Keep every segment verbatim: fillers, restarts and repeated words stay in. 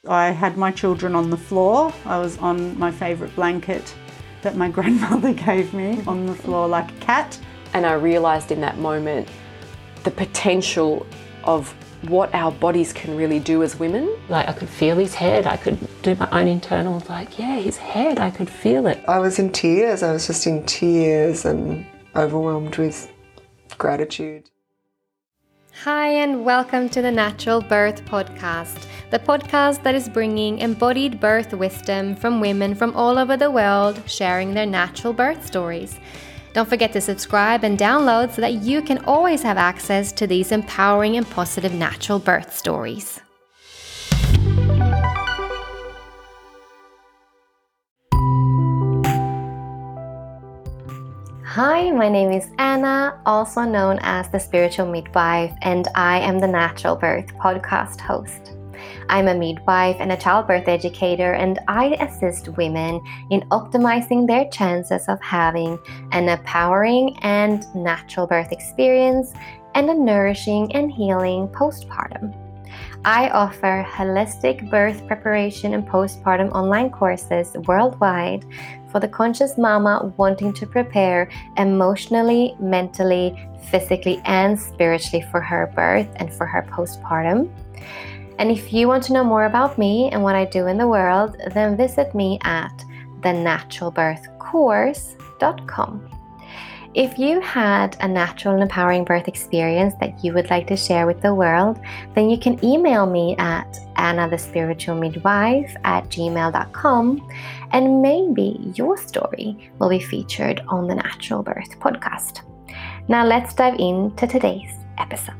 I had my children on the floor. I was on my favourite blanket that my grandmother gave me on the floor like a cat. And I realised in that moment the potential of what our bodies can really do as women. Like I could feel his head, I could do my own internal, like, yeah, his head, I could feel it. I was in tears, I was just in tears and overwhelmed with gratitude. Hi and welcome to the Natural Birth Podcast, the podcast that is bringing embodied birth wisdom from women from all over the world sharing their natural birth stories. Don't forget to subscribe and download so that you can always have access to these empowering and positive natural birth stories. Hi, my name is Anna, also known as the Spiritual Midwife, and I am the Natural Birth Podcast host. I'm a midwife and a childbirth educator, and I assist women in optimizing their chances of having an empowering and natural birth experience and a nourishing and healing postpartum. I offer holistic birth preparation and postpartum online courses worldwide for the conscious mama wanting to prepare emotionally, mentally, physically, and spiritually for her birth and for her postpartum. And if you want to know more about me and what I do in the world, then visit me at the natural birth course dot com. If you had a natural and empowering birth experience that you would like to share with the world, then you can email me at anna the spiritual midwife at gmail dot com, and maybe your story will be featured on the Natural Birth Podcast. Now let's dive into today's episode.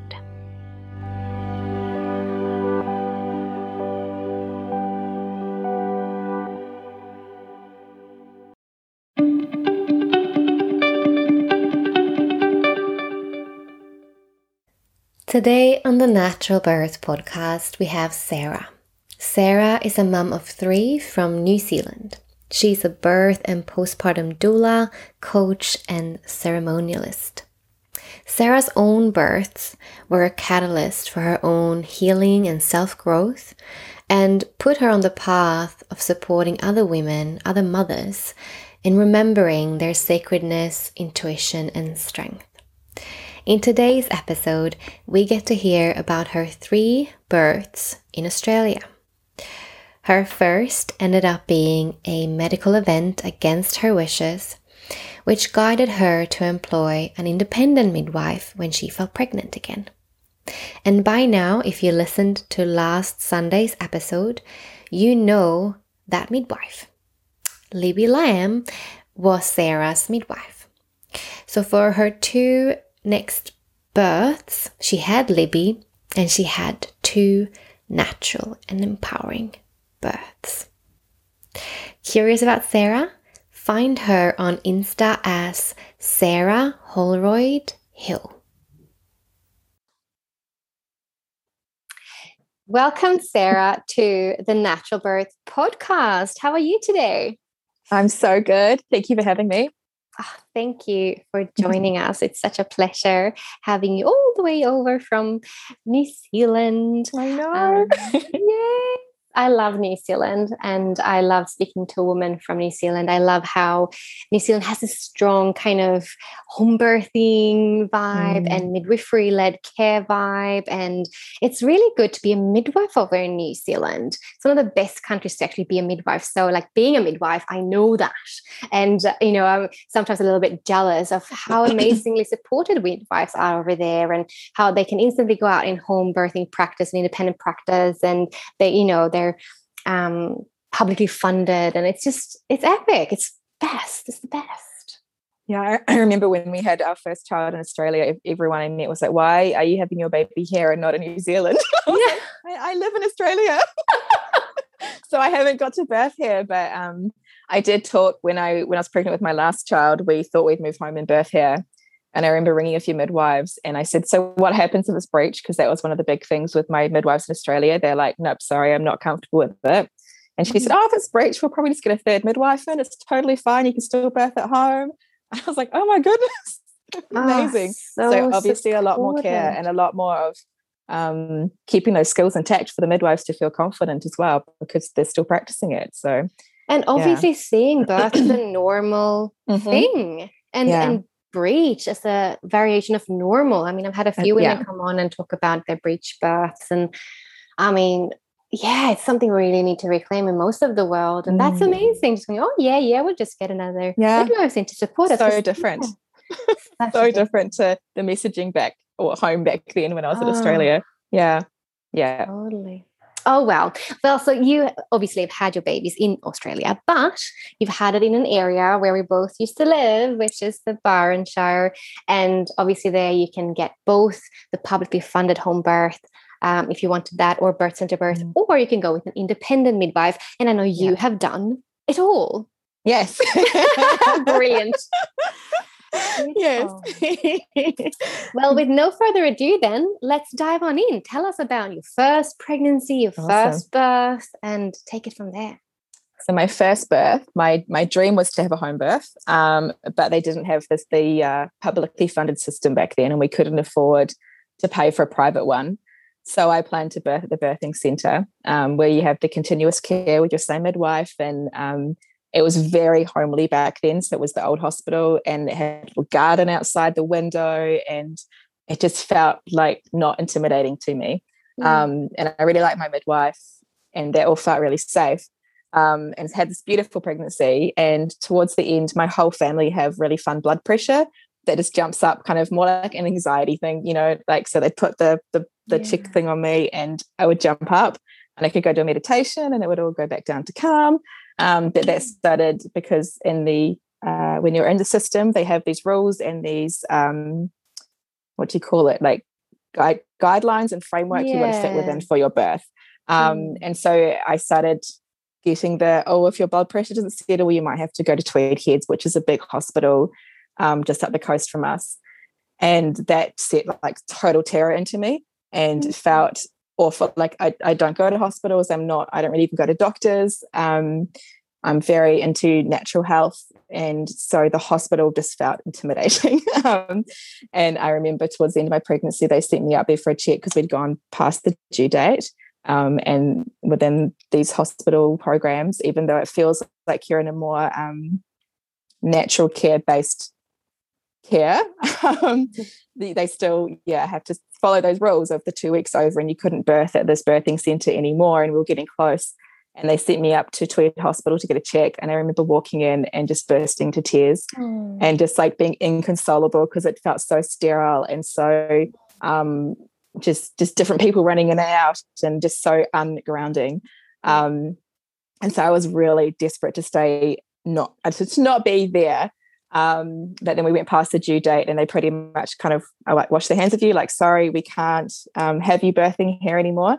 Today on the Natural Birth Podcast, we have Sarah. Sarah is a mum of three from New Zealand. She's a birth and postpartum doula, coach, and ceremonialist. Sarah's own births were a catalyst for her own healing and self-growth and put her on the path of supporting other women, other mothers, in remembering their sacredness, intuition, and strength. In today's episode, we get to hear about her three births in Australia. Her first ended up being a medical event against her wishes, which guided her to employ an independent midwife when she fell pregnant again. And by now, if you listened to last Sunday's episode, you know that midwife. Libby Lamb was Sarah's midwife. So for her two next births, she had Libby and she had two natural and empowering births. Curious about Sarah? Find her on Insta as Sarah Holroyd Hill. Welcome, Sarah, to the Natural Birth Podcast. How are you today? I'm so good. Thank you for having me. Oh, thank you for joining us. It's such a pleasure having you all the way over from New Zealand. I know. Um, yay. I love New Zealand and I love speaking to a woman from New Zealand. I love how New Zealand has a strong kind of home birthing vibe mm. and midwifery-led care vibe. And it's really good to be a midwife over in New Zealand. It's one of the best countries to actually be a midwife. So like being a midwife, I know that. And, uh, you know, I'm sometimes a little bit jealous of how amazingly supported midwives are over there and how they can instantly go out in home birthing practice and independent practice. And they, you know, they're um, publicly funded, and it's just, it's epic. It's best. It's the best. Yeah, I remember when we had our first child in Australia, everyone I met was like, why are you having your baby here and not in New Zealand? I, Yeah. like, I, I live in Australia. So I haven't got to birth here, but um, I did talk when I when I was pregnant with my last child, we thought we'd move home and birth here. And I remember ringing a few midwives and I said, so what happens if it's breech? Because that was one of the big things with my midwives in Australia. They're like, nope, sorry, I'm not comfortable with it. And she said, oh, if it's breech, we'll probably just get a third midwife in. It's totally fine. You can still birth at home. And I was like, oh my goodness, amazing. Oh, so so obviously supportive. a lot more care and a lot more of um, keeping those skills intact for the midwives to feel confident as well, because they're still practicing it. So, and obviously yeah. seeing birth as a normal mm-hmm. thing, and yeah. and breech as a variation of normal. I mean, I've had a few women yeah. come on and talk about their breech births, and I mean, yeah, it's something we really need to reclaim in most of the world, and mm. that's amazing. Just going, oh yeah, yeah, we'll just get another yeah. midwives in to support us. So just, different, yeah. so different to the messaging back or home back then when I was oh. in Australia. Yeah, yeah, totally. Oh, wow. Well, so you obviously have had your babies in Australia, but you've had it in an area where we both used to live, which is the Barrenshire. And obviously there you can get both the publicly funded home birth, um, if you wanted that, or birth centre birth, mm. or you can go with an independent midwife. And I know you yeah. have done it all. Yes. Brilliant. Yes. Well, with no further ado then, let's dive on in. Tell us about your first pregnancy, your awesome. first birth, and take it from there. So my first birth, my my dream was to have a home birth, um, but they didn't have this the uh, publicly funded system back then, and we couldn't afford to pay for a private one. So I planned to birth at the birthing centre, um, where you have the continuous care with your same midwife, and um, it was very homely back then. So it was the old hospital, and it had a garden outside the window, and it just felt like not intimidating to me. Mm. Um, and I really liked my midwife, and they all felt really safe. Um, and had this beautiful pregnancy. And towards the end, my whole family have really fun blood pressure that just jumps up, kind of more like an anxiety thing, you know, like, so they put the the, the yeah. check thing on me, and I would jump up, and I could go do a meditation, and it would all go back down to calm. Um, but that started because in the uh, when you're in the system, they have these rules and these um, what do you call it, like guide, guidelines and framework yeah. you want to fit within for your birth. Um, mm. And so I started getting the, oh, if your blood pressure doesn't settle, you might have to go to Tweed Heads, which is a big hospital um, just up the coast from us. And that set like total terror into me, and mm-hmm. felt awful. Like I, I don't go to hospitals. I'm not, I don't really even go to doctors. Um, I'm very into natural health. And so the hospital just felt intimidating. um, and I remember towards the end of my pregnancy, they sent me up there for a check because we'd gone past the due date. Um, and within these hospital programs, even though it feels like you're in a more um, natural care-based care, um, they, they still, yeah, have to follow those rules of the two weeks over, and you couldn't birth at this birthing centre anymore, and we were getting close. And they sent me up to Tweed Hospital to get a check. And I remember walking in and just bursting to tears mm. and just like being inconsolable because it felt so sterile and so um, just just different people running in and out and just so ungrounding. Um, and so I was really desperate to stay, not to not be there. Um, but then we went past the due date, and they pretty much kind of uh, like wash their hands of you, like, sorry, we can't um, have you birthing here anymore.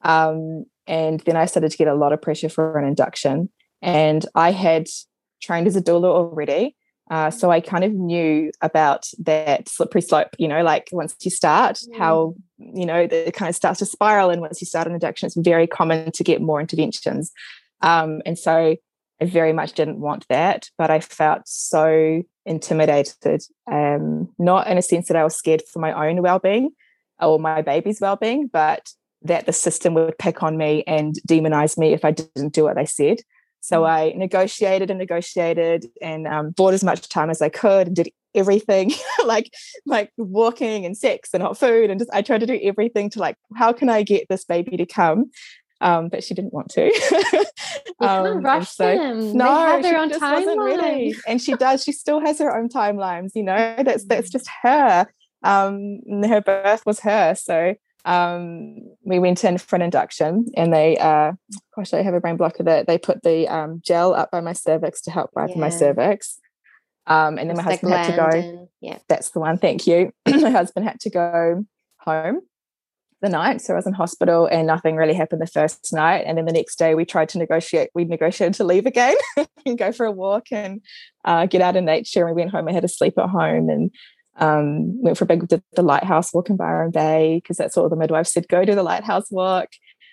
Um, and then I started to get a lot of pressure for an induction. And I had trained as a doula already. Uh, so I kind of knew about that slippery slope, you know, like once you start, mm. how, you know, it kind of starts to spiral. And once you start an induction, it's very common to get more interventions. Um, and so I very much didn't want that, but I felt so intimidated, um, not in a sense that I was scared for my own well-being or my baby's well-being, but that the system would pick on me and demonize me if I didn't do what they said. So I negotiated and negotiated and um, bought as much time as I could and did everything like like walking and sex and hot food, and just I tried to do everything to like, how can I get this baby to come? Um, but she didn't want to. You can't um, rush so, them. No, they have their she own just timeline. Wasn't really. And she does. She still has her own timelines. You know, that's that's just her. Um, and her birth was her. So. Um, we went in for an induction, and they, uh, gosh, I have a brain blocker that they put the um, gel up by my cervix to help ripen yeah. my cervix. Um, and then my husband had to go. And, yeah, that's the one. Thank you. My husband had to go home the night, so I was in hospital, and nothing really happened the first night. And then the next day, we tried to negotiate. We negotiated to leave again and go for a walk and uh, get out in nature. And we went home. I had to sleep at home, and Um, went for a big did the lighthouse walk in Byron Bay because that's all the midwife said, go do the lighthouse walk,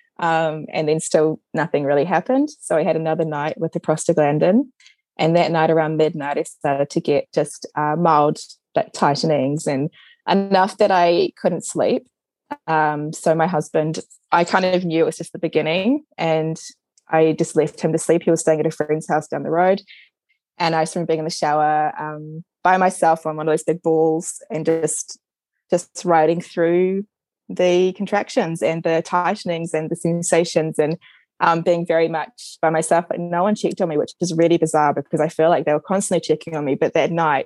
um, and then still nothing really happened. So I had another night with the prostaglandin, and that night around midnight I started to get just uh, mild like tightenings and enough that I couldn't sleep. Um, so my husband, I kind of knew it was just the beginning, and I just left him to sleep. He was staying at a friend's house down the road, and I just remember being in the shower um, by myself on one of those big balls and just just riding through the contractions and the tightenings and the sensations, and um, being very much by myself. Like, no one checked on me, which is really bizarre because I feel like they were constantly checking on me. But that night,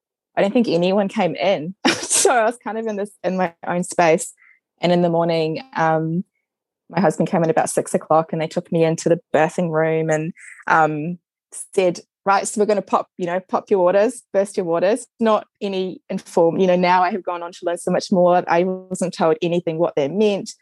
I don't think anyone came in. So I was kind of in this in my own space. And in the morning, um, my husband came in about six o'clock, and they took me into the birthing room and um, said, right, so we're going to pop, you know, pop your waters, burst your waters. Not any inform, you know, now I have gone on to learn so much more. I wasn't told anything what that meant.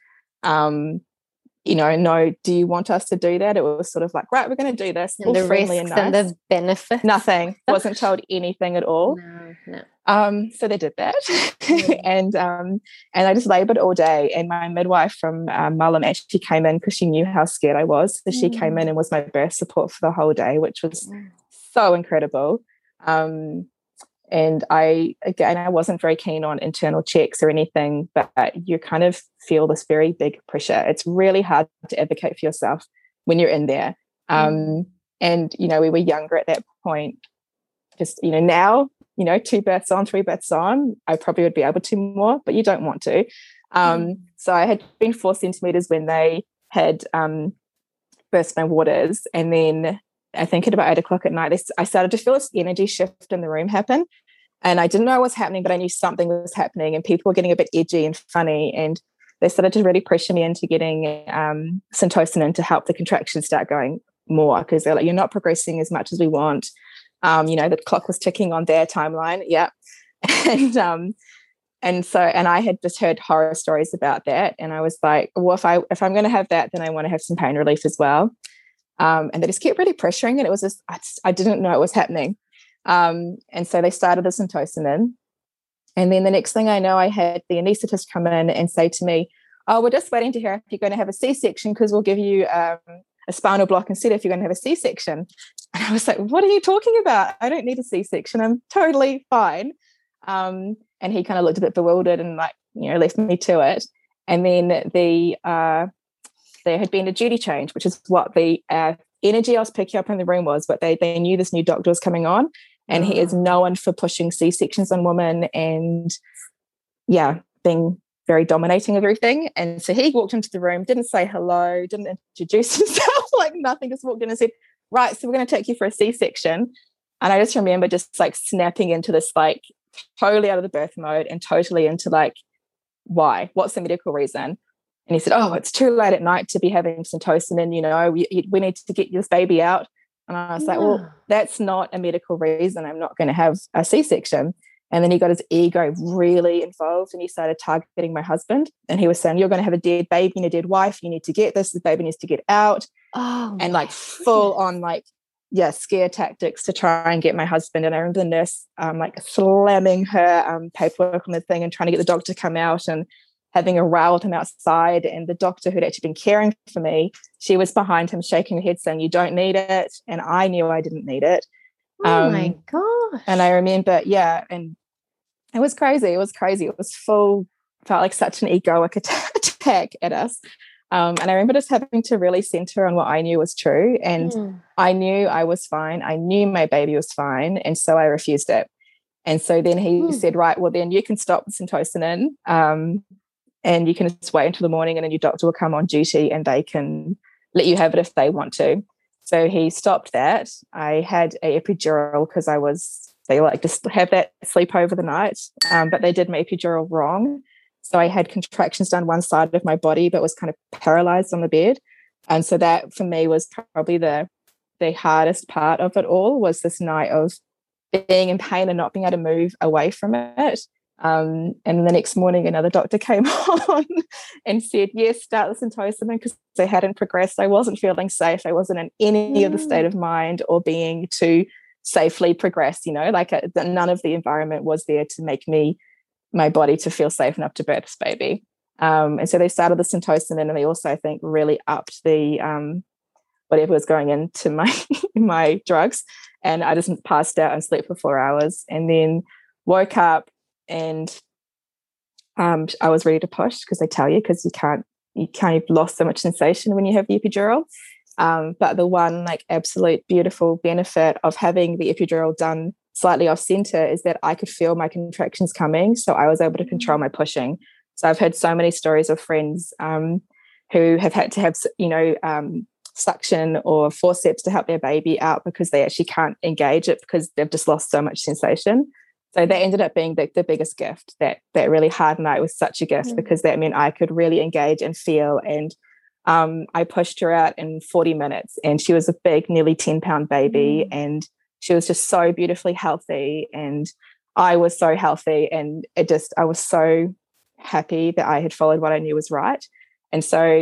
Um, you know, no, do you want us to do that? It was sort of like, right, we're going to do this. And the risks and, nice. and the benefits. Nothing. Wasn't told anything at all. No, no. Um, so they did that. Mm. and um, and I just laboured all day. And my midwife from um, Mullum actually came in because she knew how scared I was. So mm. she came in and was my birth support for the whole day, which was mm. so incredible. Um, and I, again, I wasn't very keen on internal checks or anything, but you kind of feel this very big pressure. It's really hard to advocate for yourself when you're in there. Um, mm. And, you know, we were younger at that point. Just, you know, now, you know, two births on, three births on, I probably would be able to more, but you don't want to. Um, mm. So I had been four centimetres when they had um, burst my waters. And then I think at about eight o'clock at night, I started to feel this energy shift in the room happen. And I didn't know what was happening, but I knew something was happening, and people were getting a bit edgy and funny. And they started to really pressure me into getting um, Syntocinon to help the contractions start going more, because they're like, you're not progressing as much as we want. Um, you know, the clock was ticking on their timeline. Yeah. And um, and so, and I had just heard horror stories about that. And I was like, well, if I if I'm going to have that, then I want to have some pain relief as well. Um, and they just kept really pressuring, and it was just, I, just, I didn't know it was happening. Um, and so they started the Syntocinon. And then the next thing I know, I had the anaesthetist come in and say to me, oh, we're just waiting to hear if you're going to have a C-section, because we'll give you um, a spinal block instead if you're going to have a C-section. And I was like, what are you talking about? I don't need a C-section. I'm totally fine. Um, and he kind of looked a bit bewildered and like, you know, left me to it. And then the uh, there had been a duty change, which is what the uh, energy I was picking up in the room was, but they they knew this new doctor was coming on, and oh. he is known for pushing C-sections on women and, yeah, being very dominating of everything. And so he walked into the room, didn't say hello, didn't introduce himself, like nothing, just walked in and said, right, so we're going to take you for a C-section. And I just remember just like snapping into this, like totally out of the birth mode and totally into like, why? What's the medical reason? And he said, oh, it's too late at night to be having Syntocinon, you know, we, we need to get this baby out. And I was yeah. like, well, that's not a medical reason. I'm not going to have a C-section. And then he got his ego really involved, and he started targeting my husband. And he was saying, you're going to have a dead baby and a dead wife. You need to get this. The baby needs to get out. Oh, and like full on like, yeah, scare tactics to try and get my husband. And I remember the nurse um, like slamming her um, paperwork on the thing and trying to get the doctor to come out and having a row with him outside. And the doctor who'd actually been caring for me, she was behind him shaking her head saying, you don't need it. And I knew I didn't need it. Oh um, my gosh. And I remember, yeah, and it was crazy. It was crazy. It was full, felt like such an egoic attack at us. Um, and I remember just having to really center on what I knew was true. And mm. I knew I was fine. I knew my baby was fine. And so I refused it. And so then he mm. said, right, well, then you can stop the Syntocinon um, and you can just wait until the morning, and then your doctor will come on duty and they can let you have it if they want to. So he stopped that. I had a epidural because I was, they like just have that sleep over the night, um, but they did my epidural wrong. So I had contractions down one side of my body, but was kind of paralyzed on the bed. And so that for me was probably the the hardest part of it all, was this night of being in pain and not being able to move away from it. Um, and the next morning, another doctor came on and said, yes, start the Syntocinon, because they hadn't progressed. I wasn't feeling safe. I wasn't in any mm. of the state of mind or being to safely progress, you know, like a, none of the environment was there to make me, my body to feel safe enough to birth this baby. Um, and so they started the Syntocinon, and they also, I think, really upped the um, whatever was going into my my drugs. And I just passed out and slept for four hours and then woke up, and um, I was ready to push, because they tell you, because you can't, you can't, you've lost so much sensation when you have the epidural. Um, but the one like absolute beautiful benefit of having the epidural done slightly off center is that I could feel my contractions coming. So I was able to control my pushing. So I've heard so many stories of friends um, who have had to have, you know, um, suction or forceps to help their baby out because they actually can't engage it because they've just lost so much sensation. So that ended up being the, the biggest gift. That that really hard night was such a gift, mm. because that meant I could really engage and feel. And um, I pushed her out in forty minutes, and she was a big, nearly ten pound baby, mm. and she was just so beautifully healthy, and I was so healthy, and it just I was so happy that I had followed what I knew was right. And so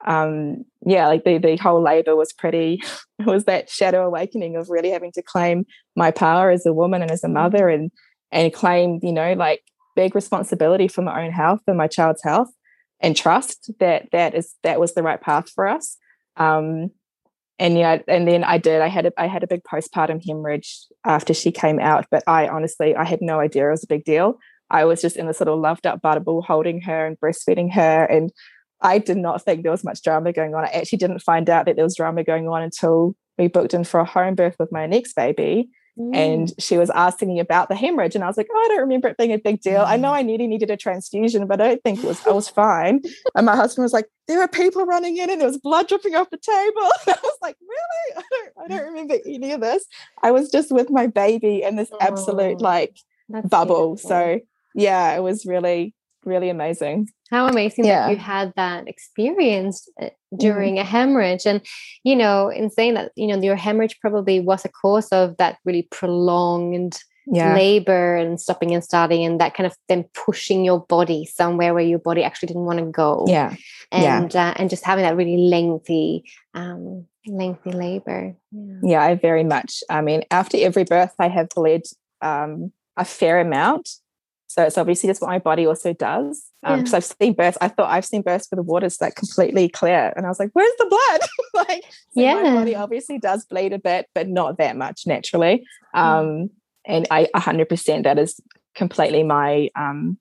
um yeah like the the whole labor was pretty it was that shadow awakening of really having to claim my power as a woman and as a mother, and and claim, you know, like big responsibility for my own health and my child's health, and trust that that is that was the right path for us. um and yeah and then I did I had a I had a big postpartum hemorrhage after she came out, but I honestly I had no idea it was a big deal. I was just in this little loved up bubble holding her and breastfeeding her, and I did not think there was much drama going on. I actually didn't find out that there was drama going on until we booked in for a home birth with my next baby. Mm. And she was asking me about the hemorrhage, and I was like, oh, I don't remember it being a big deal. Mm. I know I nearly needed a transfusion, but I don't think it was, I was fine. And my husband was like, there were people running in and there was blood dripping off the table. And I was like, really? I don't, I don't remember any of this. I was just with my baby in this oh, absolute like bubble. Beautiful. So yeah, it was really, really amazing. How amazing yeah. that you had that experience during mm. a hemorrhage. And, you know, in saying that, you know, your hemorrhage probably was a cause of that really prolonged yeah. labor and stopping and starting, and that kind of then pushing your body somewhere where your body actually didn't want to go. Yeah. And, yeah. Uh, and just having that really lengthy, um, lengthy labor. Yeah. yeah, I very much. I mean, after every birth, I have bled um, a fair amount. So it's obviously just what my body also does. Um, yeah. So I've seen births. I thought I've seen births where the water's like completely clear, and I was like, "Where's the blood?" like, so yeah. my body obviously does bleed a bit, but not that much naturally. Um, mm. And I, a hundred percent, that is completely my um,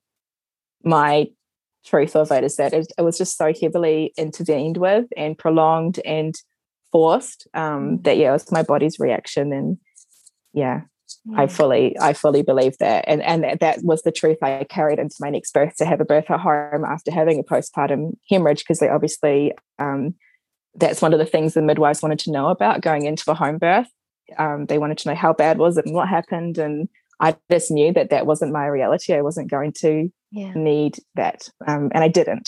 my truth of it. Is that it, it was just so heavily intervened with and prolonged and forced um, mm. that yeah, it was my body's reaction, and yeah. I fully, I fully believe that, and and that, that was the truth I carried into my next birth, to have a birth at home after having a postpartum hemorrhage, because they obviously, um, that's one of the things the midwives wanted to know about going into the home birth. Um, they wanted to know how bad was it and what happened, and I just knew that that wasn't my reality. I wasn't going to yeah. need that, um, and I didn't.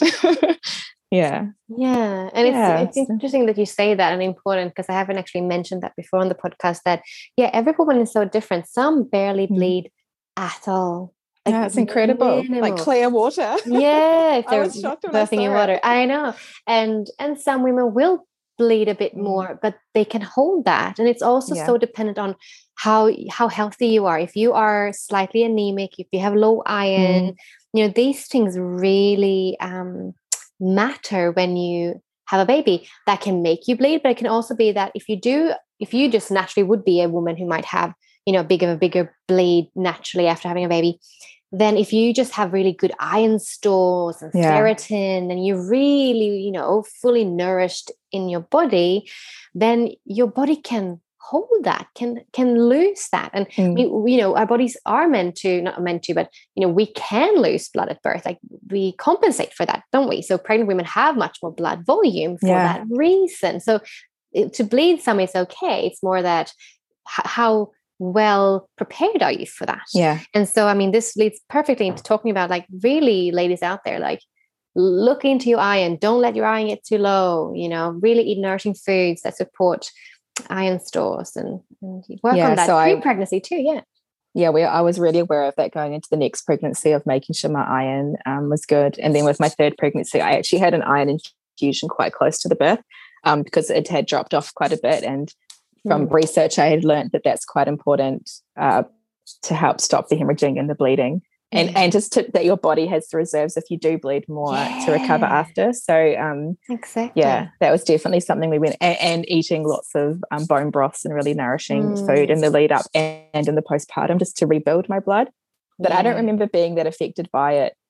Yeah. Yeah. And yeah. It's, it's interesting that you say that, and important, because I haven't actually mentioned that before on the podcast, that, yeah, every woman is so different. Some barely bleed mm. at all. Like, yeah, it's incredible. Minimal. Like clear water. Yeah. If they're birthing in water. It. I know. And, and some women will bleed a bit mm. more, but they can hold that. And it's also yeah. so dependent on how, how healthy you are. If you are slightly anemic, if you have low iron, mm. you know, these things really, um, matter when you have a baby. That can make you bleed, but it can also be that if you do, if you just naturally would be a woman who might have, you know, big of a bigger bleed naturally after having a baby, then if you just have really good iron stores and yeah. ferritin, and you're really, you know, fully nourished in your body, then your body can hold that, can can lose that. And mm. we, you know, our bodies are meant to, not meant to, but, you know, we can lose blood at birth. Like, we compensate for that, don't we? So pregnant women have much more blood volume for yeah. that reason. So it, to bleed some is okay. It's more that h- how well prepared are you for that? Yeah. And so, I mean, this leads perfectly into talking about, like, really, ladies out there, like, look into your iron. Don't let your iron get too low. You know, really eat nourishing foods that support iron stores, and, and work yeah, on that so pre-pregnancy too. Yeah. Yeah, we, I was really aware of that going into the next pregnancy, of making sure my iron um, was good. And then with my third pregnancy, I actually had an iron infusion quite close to the birth um, because it had dropped off quite a bit. And from mm. research, I had learned that that's quite important uh, to help stop the hemorrhaging and the bleeding. And yeah. and just to, that your body has the reserves if you do bleed more yeah. to recover after. So um, exactly, yeah, that was definitely something we went and, and eating lots of um, bone broths and really nourishing mm. food in the lead up and in the postpartum, just to rebuild my blood. But yeah. I don't remember being that affected by it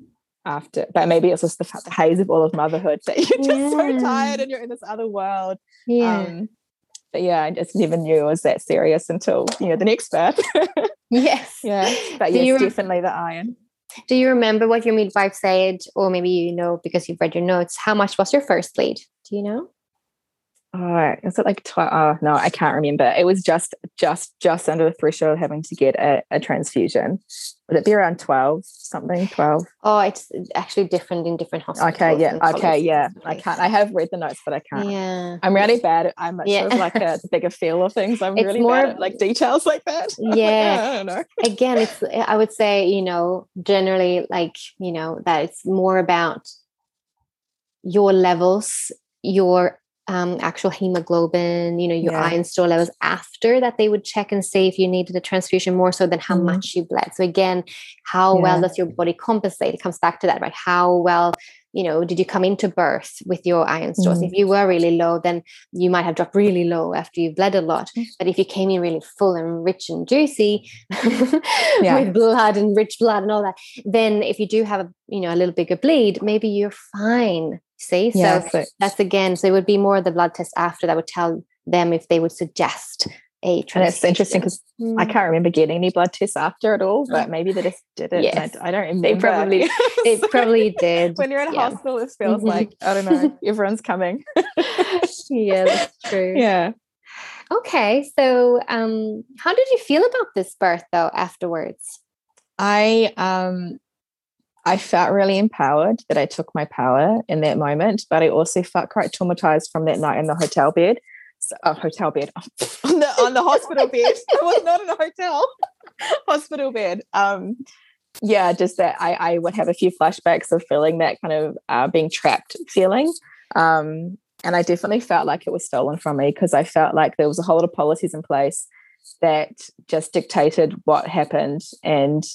after, but maybe it's just the, the haze of all of motherhood that you're just Yeah. so tired and you're in this other world. Yeah. Um, but yeah, I just never knew it was that serious until, you know, the next birth. Yes. Yeah, but Do yes, you- definitely the iron. Do you remember what your midwife said, or maybe you know because you've read your notes? How much was your first bleed? Do you know? Oh, is it like twelve? Oh, no, I can't remember. It was just, just, just under the threshold of having to get a, a transfusion. Would it be around twelve something? twelve? Oh, it's actually different in different hospitals. Okay, yeah, and okay, policies yeah. and I places. can't. I have read the notes, but I can't. Yeah. I'm really bad. At, I'm much Yeah. sort of like a bigger feel of things. I'm It's really more- bad at like details like that. I'm like, Yeah. "Oh, I don't know. Again, it's I would say, you know, generally like, you know, that it's more about your levels, your um, actual hemoglobin, you know, your Yeah. iron store levels after that they would check and see if you needed a transfusion more so than how Mhm. much you bled. So again, how well Yeah. does your body compensate? It comes back to that, right? How well, you know, did you come into birth with your iron stores? Mm. If you were really low, then you might have dropped really low after you bled a lot. But if you came in really full and rich and juicy Yeah. with blood and rich blood and all that, then if you do have a, you know, a little bigger bleed, maybe you're fine. See? Yeah, So so- that's again, so it would be more the blood test after that would tell them if they would suggest a transfusion. And it's interesting because I Mm. can't remember getting any blood tests after at all, but maybe they just did it. Yes. And I, I don't remember. They probably, it So probably did. when you're in a Yeah. hospital, it feels Mhm. like, I don't know, everyone's coming. Yeah, that's true. Yeah. Okay, so um, how did you feel about this birth though afterwards? I um I felt really empowered that I took my power in that moment, but I also felt quite traumatized from that night in the hotel bed. So, uh, hotel bed on the on the hospital bed. I was not in a hotel. Hospital bed. Um, yeah, just that I I would have a few flashbacks of feeling that kind of uh, being trapped feeling. Um, and I definitely felt like it was stolen from me because I felt like there was a whole lot of policies in place that just dictated what happened. And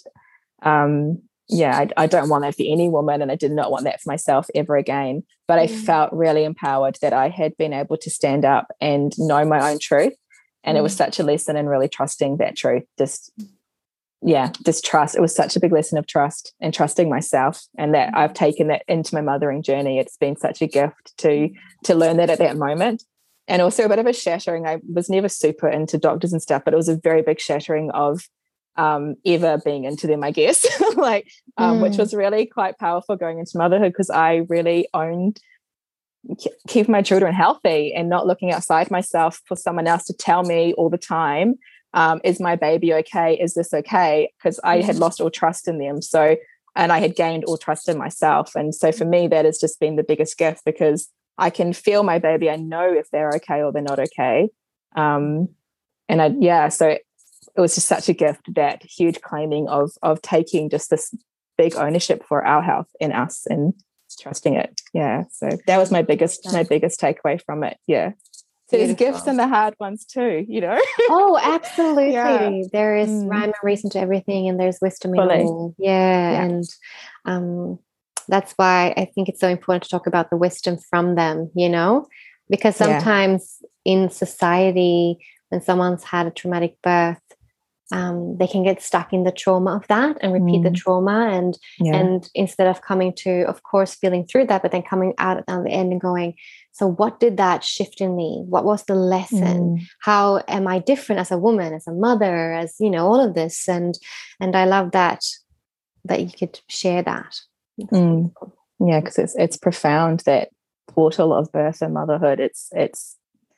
um, yeah, I, I don't want that for any woman, and I did not want that for myself ever again. But I Mm. felt really empowered that I had been able to stand up and know my own truth. And it was such a lesson in really trusting that truth. Just, yeah, just trust. It was such a big lesson of trust and trusting myself, and that I've taken that into my mothering journey. It's been such a gift to to learn that at that moment. And also a bit of a shattering. I was never super into doctors and stuff, but it was a very big shattering of um, ever being into them, I guess, like, um, Mm. which was really quite powerful going into motherhood because I really owned k- keeping my children healthy and not looking outside myself for someone else to tell me all the time, um, is my baby okay? Is this okay? Because I had lost all trust in them. So, and I had gained all trust in myself. And so for me, that has just been the biggest gift because I can feel my baby. I know if they're okay or they're not okay. Um, and I, yeah, so it was just such a gift, that huge claiming of of taking just this big ownership for our health in us and trusting it. Yeah. So that was my biggest, my biggest takeaway from it. Yeah. So there's Beautiful. gifts and the hard ones too, you know? Oh, absolutely. Yeah. There is Mm. rhyme and reason to everything, and there's wisdom in Fully. all. Yeah. Yeah. And um, that's why I think it's so important to talk about the wisdom from them, you know, because Yeah. sometimes in society, when someone's had a traumatic birth, um, they can get stuck in the trauma of that and repeat the Mm. trauma. And Yeah. and instead of coming to, of course, feeling through that, but then coming out at the end and going, so what did that shift in me? What was the lesson? Mm. How am I different as a woman, as a mother, as, you know, all of this? And and I love that, that you could share that. That's Mm. wonderful. Yeah, because it's it's profound, that portal of birth and motherhood. It's it's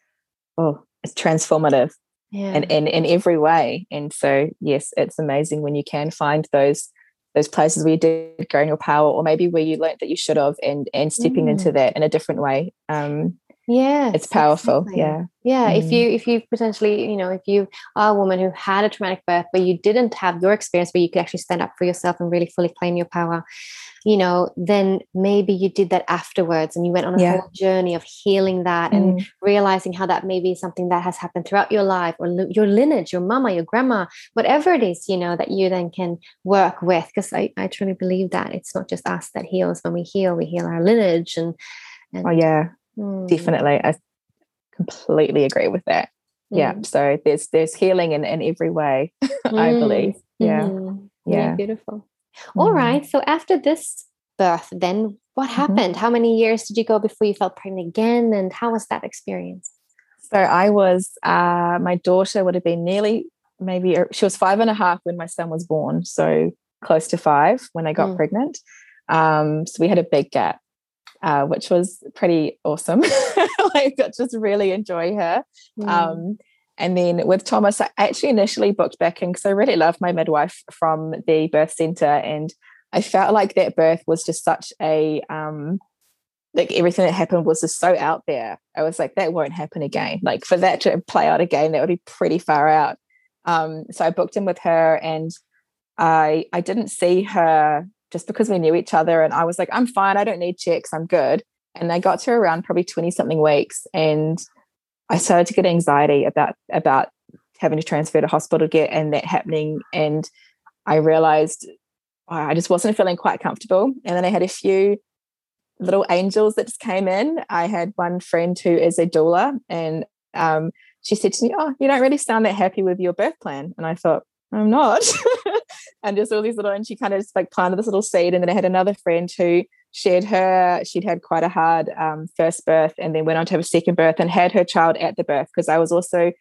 oh, it's transformative. Yeah. and in, in every way. And so, yes, it's amazing when you can find those those places where you did go in your power, or maybe where you learned that you should have, and and stepping Mm. into that in a different way. Um, Yes, it's powerful. exactly. Yeah. Yeah. If Mm. you if you potentially, you know, if you are a woman who had a traumatic birth, but you didn't have your experience where you could actually stand up for yourself and really fully claim your power, you know, then maybe you did that afterwards and you went on a Yeah. whole journey of healing that and Mm. realizing how that may be something that has happened throughout your life, or li- your lineage, your mama, your grandma, whatever it is, you know, that you then can work with. Because I, I truly believe that it's not just us that heals. When we heal, we heal our lineage. And, and Oh, yeah, mm, definitely. I completely agree with that. Yeah. mm, So there's there's healing in, in every way, I mm, believe. Yeah. mhm. Yeah. Beautiful. All Mm. right. So after this birth, then what happened? Mm-hmm. How many years did you go before you felt pregnant again? And how was that experience? So I was, uh, my daughter would have been nearly, maybe, she was five and a half when my son was born. So close to five when I got mm. pregnant. Um, so we had a big gap, uh, which was pretty awesome. I got to just really enjoy her. Mm. Um, and then with Thomas, I actually initially booked back in because I really loved my midwife from the birth center. And I felt like that birth was just such a, um, like everything that happened was just so out there. I was like, that won't happen again. Like for that to play out again, that would be pretty far out. Um, so I booked in with her, and I I didn't see her just because we knew each other. And I was like, I'm fine. I don't need checks. I'm good. And I got to around probably twenty something weeks, and I started to get anxiety about, about having to transfer to hospital to get and that happening. And I realized I just wasn't feeling quite comfortable. And then I had a few little angels that just came in. I had one friend who is a doula, and um, she said to me, oh, you don't really sound that happy with your birth plan. And I thought, I'm not. And just all these little, and she kind of just like planted this little seed. And then I had another friend who shared her, she'd had quite a hard um, first birth, and then went on to have a second birth and had her child at the birth. Because I was also,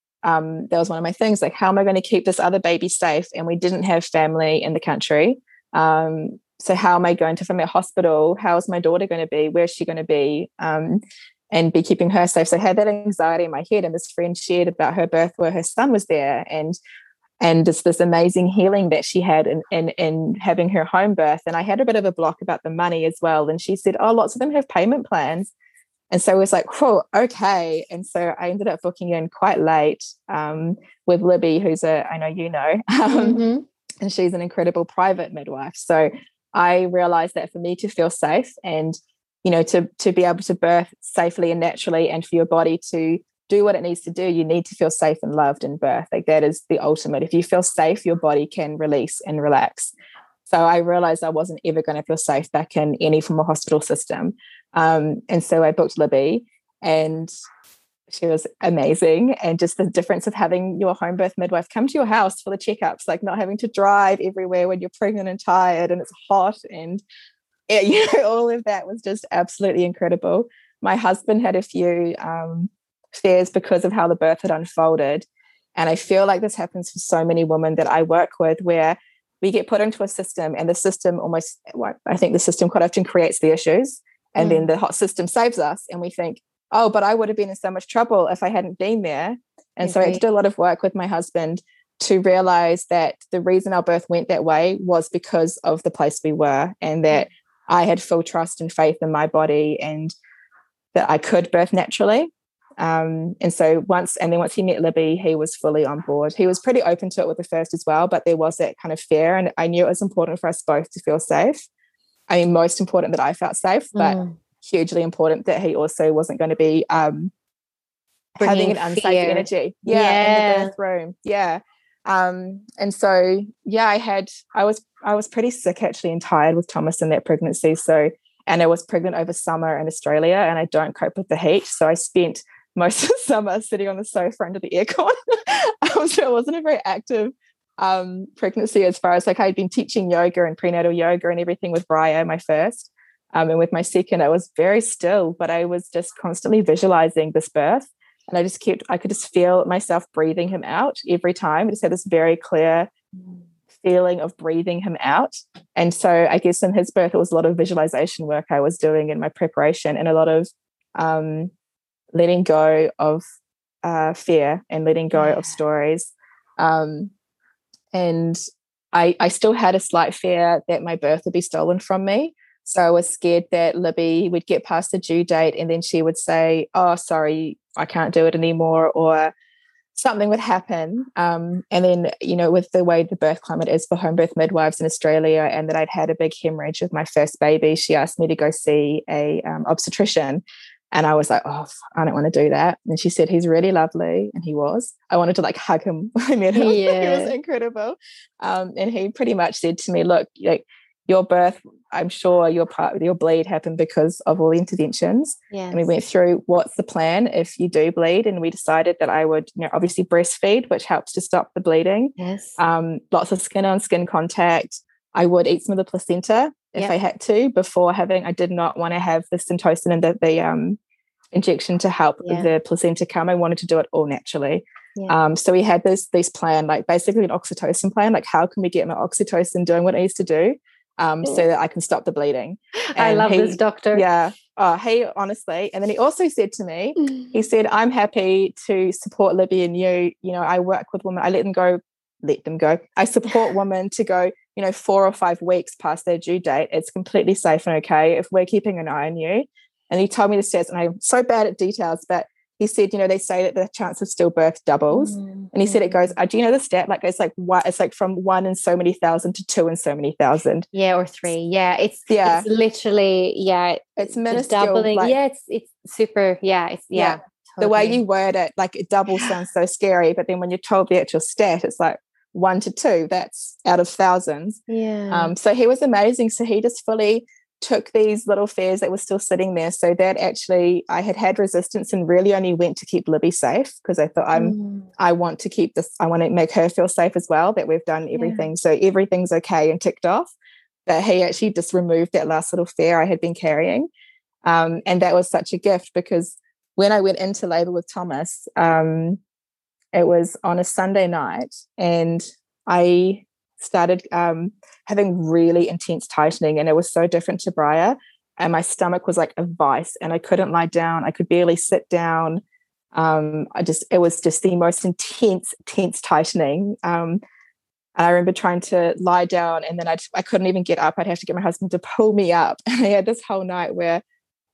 um, that was one of my things, like, how am I going to keep this other baby safe? And we didn't have family in the country. Um, so how am I going to, from a hospital, how is my daughter going to be? Where's she going to be? Um, and be keeping her safe. So I had that anxiety in my head, and this friend shared about her birth where her son was there, and and just this amazing healing that she had in, in, in having her home birth. And I had a bit of a block about the money as well. And she said, oh, lots of them have payment plans. And so it was like, whoa, okay. And so I ended up booking in quite late um, with Libby, who's a, I know you know, um, mm-hmm. and she's an incredible private midwife. So I realized that for me to feel safe and, you know, to, to be able to birth safely and naturally, and for your body to do what it needs to do, you need to feel safe and loved in birth. Like that is the ultimate. If you feel safe, your body can release and relax. So I realized I wasn't ever going to feel safe back in any form of hospital system. Um, and so I booked Libby, and she was amazing. And just the difference of having your home birth midwife come to your house for the checkups, like not having to drive everywhere when you're pregnant and tired and it's hot, and it, you know, all of that was just absolutely incredible. My husband had a few um, fears because of how the birth had unfolded. And I feel like this happens for so many women that I work with, where we get put into a system, and the system almost, well, I think the system quite often creates the issues, and mm. then the hot system saves us. And we think, oh, but I would have been in so much trouble if I hadn't been there. And okay. so I had to do a lot of work with my husband to realize that the reason our birth went that way was because of the place we were, and that I had full trust and faith in my body, and that I could birth naturally. Um, and so once, and then once he met Libby, he was fully on board. He was pretty open to it with the first as well, but there was that kind of fear, and I knew it was important for us both to feel safe. I mean, most important that I felt safe, but mm. hugely important that he also wasn't going to be um, having an unsafe fear. energy. Yeah, yeah, in the birth room. Yeah. Um, and so, yeah, I had, I was, I was pretty sick actually and tired with Thomas in that pregnancy. So, and I was pregnant over summer in Australia, and I don't cope with the heat. So I spent most of the summer sitting on the sofa under the aircon. um, so it wasn't a very active um, pregnancy, as far as like I'd been teaching yoga and prenatal yoga and everything with Briar, my first. Um, and with my second, I was very still, but I was just constantly visualizing this birth. And I just kept, I could just feel myself breathing him out every time. I just had this very clear feeling of breathing him out. And so I guess in his birth, it was a lot of visualization work I was doing in my preparation, and a lot of um, letting go of uh, fear and letting go yeah. of stories. Um, and I, I still had a slight fear that my birth would be stolen from me. So I was scared that Libby would get past the due date, and then she would say, oh, sorry, I can't do it anymore, or something would happen. Um, and then, you know, with the way the birth climate is for home birth midwives in Australia, and that I'd had a big hemorrhage with my first baby, she asked me to go see a um, obstetrician. And I was like, oh, I don't want to do that. And she said, he's really lovely. And he was. I wanted to like hug him when I met him. Yeah. He was incredible. Um, and he pretty much said to me, look, like, your birth, I'm sure your part, your bleed happened because of all the interventions. Yes. And we went through what's the plan if you do bleed, and we decided that I would, you know, obviously breastfeed, which helps to stop the bleeding. Yes. Um, lots of skin on skin contact. I would eat some of the placenta if Yep. I had to before having. I did not want to have the Syntocin and the, the um, injection to help Yeah. the placenta come. I wanted to do it all naturally. Yeah. Um, so we had this this plan, like basically an oxytocin plan, like how can we get my oxytocin doing what it needs to do um, so that I can stop the bleeding. I And love he- this doctor. Yeah. Oh, he honestly. And then he also said to me, he said, I'm happy to support Libby and you. You know, I work with women. I let them go, let them go. I support women to go, you know, four or five weeks past their due date. It's completely safe and okay if we're keeping an eye on you. And he told me the stats, and I'm so bad at details, but he said, you know, they say that the chance of stillbirth doubles. Mm, And he said it mm. goes, uh, do you know the stat? Like it's like what it's like from one in so many thousand to two in so many thousand. Yeah, or three. Yeah, it's Yeah. it's literally yeah, It's the minuscule. doubling. like- yeah, it's it's super. Yeah, it's yeah. Yeah. The way totally. you word it, like it double sounds so scary, but then when you're told the actual stat, it's like one to two. That's out of thousands. yeah. Um, so he was amazing. So he just fully took these little fears that were still sitting there. So that actually, I had had resistance and really only went to keep Libby safe because I thought I'm, Mm. I want to keep this. I want to make her feel safe as well. That we've done everything, so everything's okay and ticked off. But he actually just removed that last little fear I had been carrying, um, and that was such a gift because when I went into labour with Thomas, um, it was on a Sunday night, and I started um, having really intense tightening, and it was so different to Briar. And my stomach was like a vice, and I couldn't lie down. I could barely sit down. Um, I just, it was just the most intense, tense tightening. Um, and I remember trying to lie down, and then I I couldn't even get up. I'd have to get my husband to pull me up. And I had this whole night where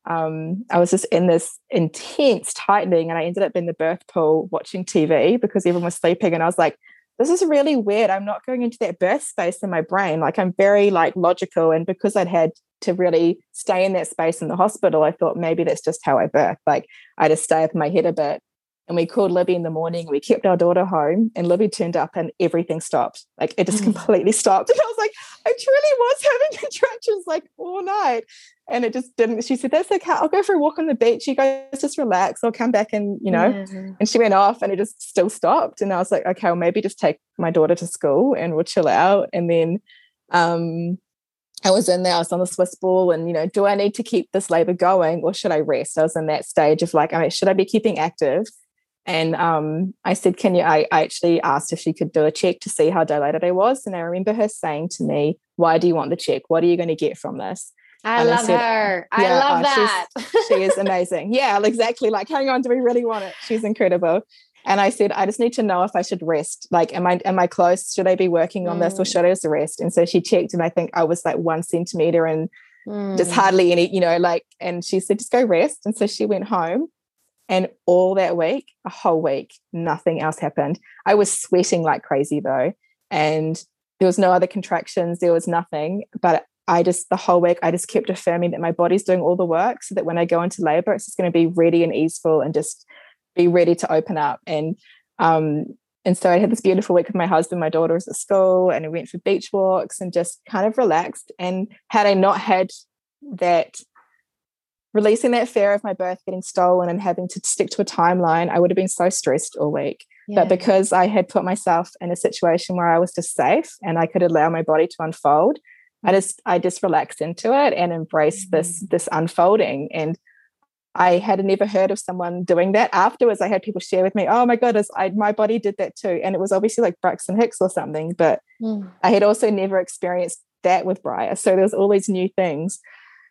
um, I was just in this intense tightening, and I ended up in the birth pool watching T V because everyone was sleeping, and I was like, this is really weird. I'm not going into that birth space in my brain. Like I'm very like logical. And because I'd had to really stay in that space in the hospital, I thought maybe that's just how I birth. Like I just stay with my head a bit. And we called Libby in the morning. We kept our daughter home, and Libby turned up, and everything stopped. Like it just completely stopped. And I was like, I truly was having contractions like all night. And it just didn't. She said, that's okay. I'll go for a walk on the beach. You guys just relax. I'll come back and, you know, Yeah. and she went off, and it just still stopped. And I was like, okay, well, maybe just take my daughter to school and we'll chill out. And then um, I was in there, I was on the Swiss ball, and, you know, do I need to keep this labor going or should I rest? I was in that stage of like, I mean, should I be keeping active? And um, I said, can you, I, I actually asked if she could do a check to see how dilated I was. And I remember her saying to me, why do you want the check? What are you going to get from this? I And I love said, her. I yeah, love oh, that. she's- she is amazing. Yeah, exactly. Like, hang on, do we really want it? She's incredible. And I said, I just need to know if I should rest. Like, am I am I close? Should I be working on this or Mm. should I just rest? And so she checked, and I think I was like one centimeter and just Mm. hardly any, you know, like, and she said, just go rest. And so she went home, and all that week, a whole week, nothing else happened. I was sweating like crazy though. And there was no other contractions. There was nothing, but I just, the whole week, I just kept affirming that my body's doing all the work so that when I go into labor, it's just going to be ready and easeful and just be ready to open up. And, um, and so I had this beautiful week with my husband. My daughter was at school, and we went for beach walks and just kind of relaxed. And had I not had that, releasing that fear of my birth getting stolen and having to stick to a timeline, I would have been so stressed all week. Yeah. But because I had put myself in a situation where I was just safe and I could allow my body to unfold, I just I just relaxed into it and embraced this this unfolding. And I had never heard of someone doing that. Afterwards, I had people share with me, oh my goodness, I, my body did that too. And it was obviously like Braxton Hicks or something, but Mm. I had also never experienced that with Briar. So there was all these new things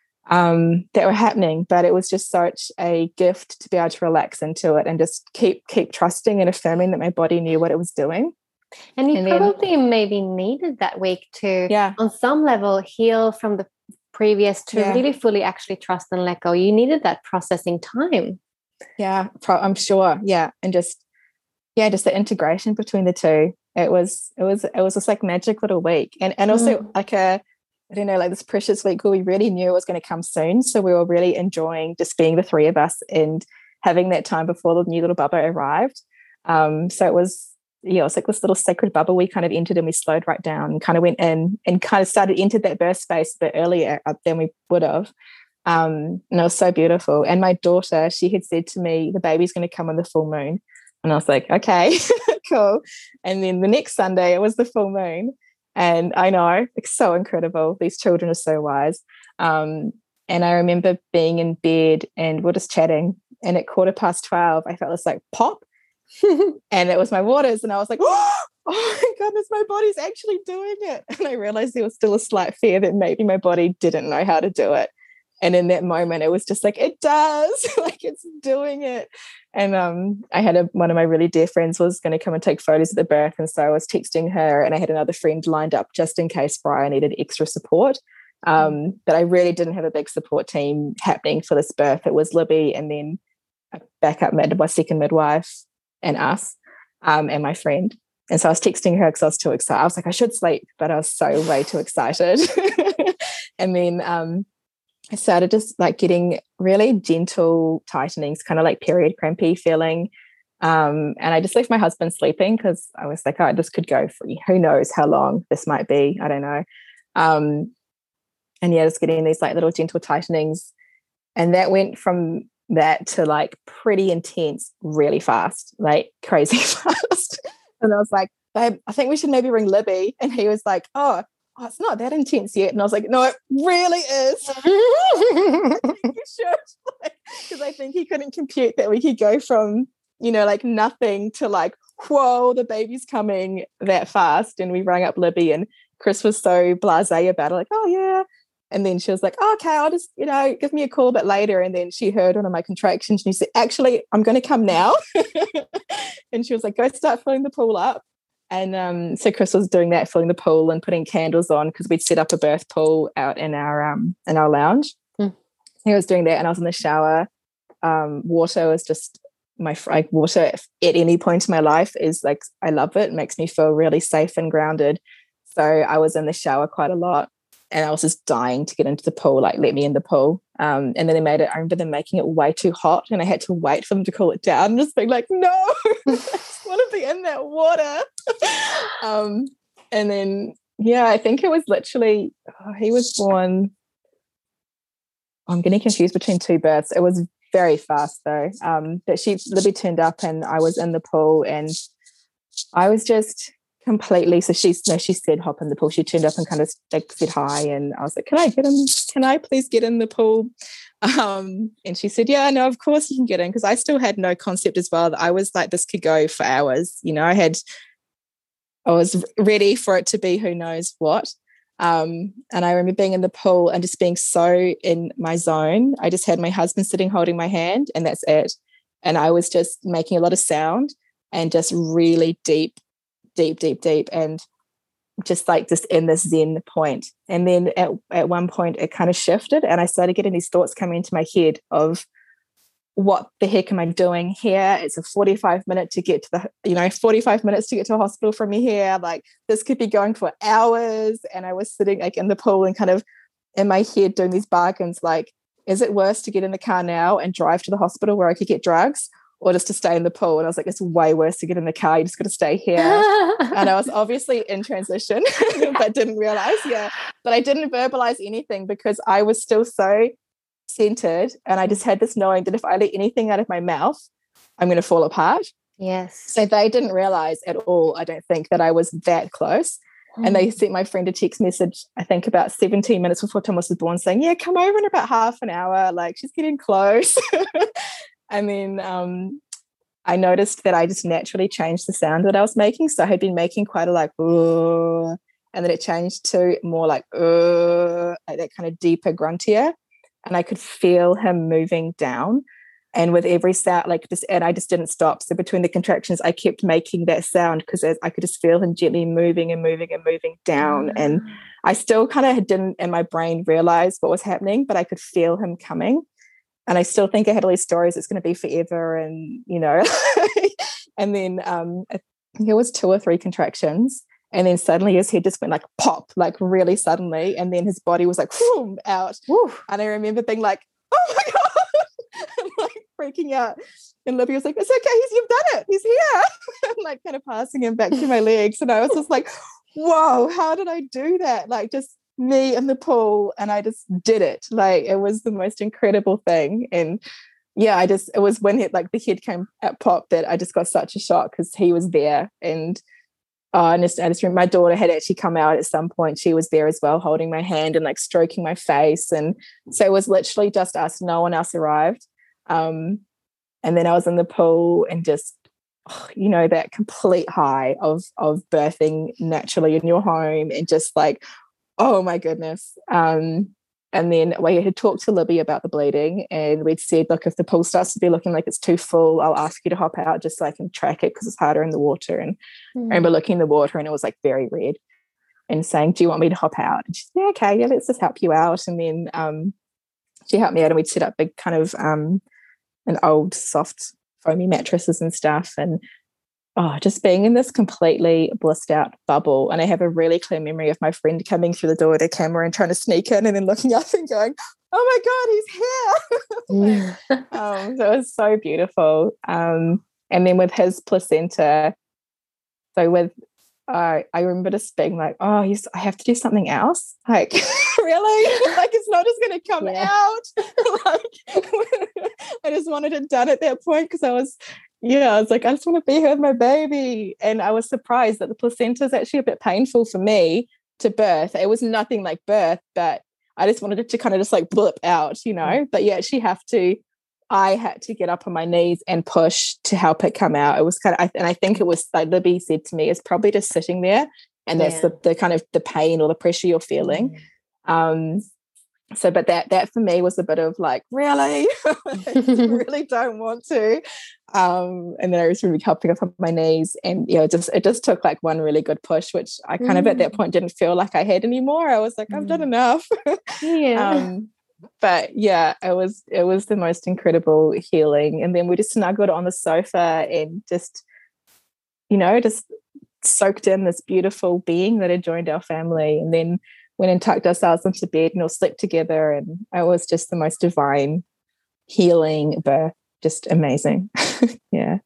um, that were happening, but it was just such a gift to be able to relax into it and just keep keep trusting and affirming that my body knew what it was doing. And you And then- probably maybe needed that week to, Yeah. on some level, heal from the previous to Yeah. really fully actually trust and let go. You needed that processing time. Yeah, pro- I'm sure. Yeah, and just yeah, just the integration between the two. It was it was it was just like magic little week, and and also Mm. like a I don't know like this precious week where we really knew it was going to come soon. So we were really enjoying just being the three of us and having that time before the new little Bubba arrived. Um, so it was yeah, it was like this little sacred bubble we kind of entered, and we slowed right down and kind of went in and kind of started entered that birth space a bit earlier than we would have. Um, and it was so beautiful. And my daughter, she had said to me, the baby's going to come on the full moon. And I was like, okay, cool. And then the next Sunday, it was the full moon. And I know, it's so incredible. These children are so wise. Um, and I remember being in bed and we're just chatting, and at quarter past twelve, I felt this like pop, and it was my waters, and I was like, oh my goodness, my body's actually doing it. And I realized there was still a slight fear that maybe my body didn't know how to do it. And in that moment, it was just like, it does, like it's doing it. And um, I had a, one of my really dear friends was going to come and take photos of the birth. And so I was texting her, and I had another friend lined up just in case Brian needed extra support. Um, but I really didn't have a big support team happening for this birth. It was Libby, and then a backup midwife, second midwife, and us, um, and my friend. And so I was texting her because I was too excited. I was like, I should sleep, but I was so way too excited. And then um, I started just like getting really gentle tightenings, kind of like period crampy feeling. Um, and I just left my husband sleeping because I was like, oh, this could go for who knows how long this might be. I don't know. Um, and yeah, just getting these like little gentle tightenings. And that went from that to like pretty intense, really fast, like crazy fast. And I was like, babe, I think we should maybe ring Libby. And he was like, oh, oh, it's not that intense yet. And I was like, no, it really is. You should. Because I think he couldn't compute that we could go from, you know, like nothing to like, whoa, the baby's coming that fast. And we rang up Libby, and Chris was so blasé about it, like, oh, yeah. And then she was like, oh, okay, I'll just, you know, give me a call a bit later. And then she heard one of my contractions, and she said, actually, I'm going to come now. And she was like, go start filling the pool up. And um, so Chris was doing that, filling the pool and putting candles on, because we'd set up a birth pool out in our um, in our lounge. Mm. He was doing that, and I was in the shower. Um, water was just my like water at any point in my life is like, I love it. It makes me feel really safe and grounded. So I was in the shower quite a lot. And I was just dying to get into the pool, like, let me in the pool. Um, and then they made it, I remember them making it way too hot, and I had to wait for them to cool it down and just being like, no, I just want to be in that water. um, and then, yeah, I think it was literally, oh, he was born, I'm getting confused between two births. It was very fast though. Um, but she, Libby turned up, and I was in the pool, and I was just completely, so she, no, she said hop in the pool. She turned up and kind of like said hi, and I was like, can I get in, can I please get in the pool? Um, and she said, yeah, no, of course you can get in, because I still had no concept as well that I was like, this could go for hours, you know. I had I was ready for it to be who knows what. Um, and I remember being in the pool and just being so in my zone. I just had my husband sitting holding my hand, and that's it. And I was just making a lot of sound and just really deep deep, deep, deep, and just like just in this zen point. And then at, at one point it kind of shifted, and I started getting these thoughts coming into my head of, what the heck am I doing here? It's a forty-five minute to get to the, you know, forty-five minutes to get to a hospital from me here. Like, this could be going for hours. And I was sitting like in the pool and kind of in my head doing these bargains, like, is it worse to get in the car now and drive to the hospital where I could get drugs, or just to stay in the pool? And I was like, it's way worse to get in the car. You just got to stay here. And I was obviously in transition, but didn't realize. Yeah. But I didn't verbalize anything, because I was still so centered. And I just had this knowing that if I let anything out of my mouth, I'm going to fall apart. Yes. So they didn't realize at all, I don't think, that I was that close. Mm. And they sent my friend a text message, I think about seventeen minutes before Thomas was born, saying, yeah, come over in about half an hour. Like, she's getting close. And then um, I noticed that I just naturally changed the sound that I was making. So I had been making quite a like, oh, and then it changed to more like, oh, like that kind of deeper, gruntier. And I could feel him moving down. And with every sound, like just, and I just didn't stop. So between the contractions, I kept making that sound, because I could just feel him gently moving and moving and moving down. Mm. And I still kind of didn't in my brain realize what was happening, but I could feel him coming. And I still think I had all these stories, it's going to be forever. And, you know, and then um, I think it was two or three contractions. And then suddenly his head just went like pop, like really suddenly. And then his body was like, whoom, out. Woo. And I remember being like, oh my God, and like freaking out. And Libby was like, it's okay, he's, you've done it, he's here. I'm like kind of passing him back to my legs. And I was just like, whoa, how did I do that? Like, just me in the pool, and I just did it. Like, it was the most incredible thing. And yeah, I just, it was when it, like the head came at pop that I just got such a shock, because he was there. And Oh, and just, I just remember my daughter had actually come out at some point. She was there as well, holding my hand and like stroking my face. And so it was literally just us. No one else arrived. Um, and then I was in the pool and just, oh, you know, that complete high of of birthing naturally in your home and just like, oh my goodness. Um, and then we had talked to Libby about the bleeding, and we'd said, look, if the pool starts to be looking like it's too full, I'll ask you to hop out just so I can track it because it's harder in the water. And mm. I remember looking in the water and it was like very red and saying, do you want me to hop out? And she said, yeah, okay, yeah, let's just help you out. And then um, she helped me out, and we'd set up big kind of um, an old soft foamy mattresses and stuff. And oh, just being in this completely blissed out bubble. And I have a really clear memory of my friend coming through the door with a camera and trying to sneak in and then looking up and going, oh my God, he's here. um, so it was so beautiful. Um, and then with his placenta, so with, uh, I remember just being like, oh, he's, I have to do something else. Like, really? Like, it's not just going to come yeah. out. Like, I just wanted it done at that point because I was, yeah, I was like, I just want to be here with my baby. And I was surprised that the placenta is actually a bit painful for me to birth. It was nothing like birth, but I just wanted it to kind of just like blip out, you know, but you actually have to, I had to get up on my knees and push to help it come out. It was kind of, and I think it was like Libby said to me, it's probably just sitting there. And that's yeah. the, the kind of the pain or the pressure you're feeling. Mm. Um, So, but that that for me was a bit of like, really? I really don't want to. Um, and then I was really helping up on my knees, and you know, it just it just took like one really good push, which I kind mm. of at that point didn't feel like I had anymore. I was like, I've mm. done enough. Yeah. Um, but yeah, it was it was the most incredible healing. And then we just snuggled on the sofa and just, you know, just soaked in this beautiful being that had joined our family, and then went and tucked ourselves into bed and all slept together. And it was just the most divine healing birth, just amazing. yeah.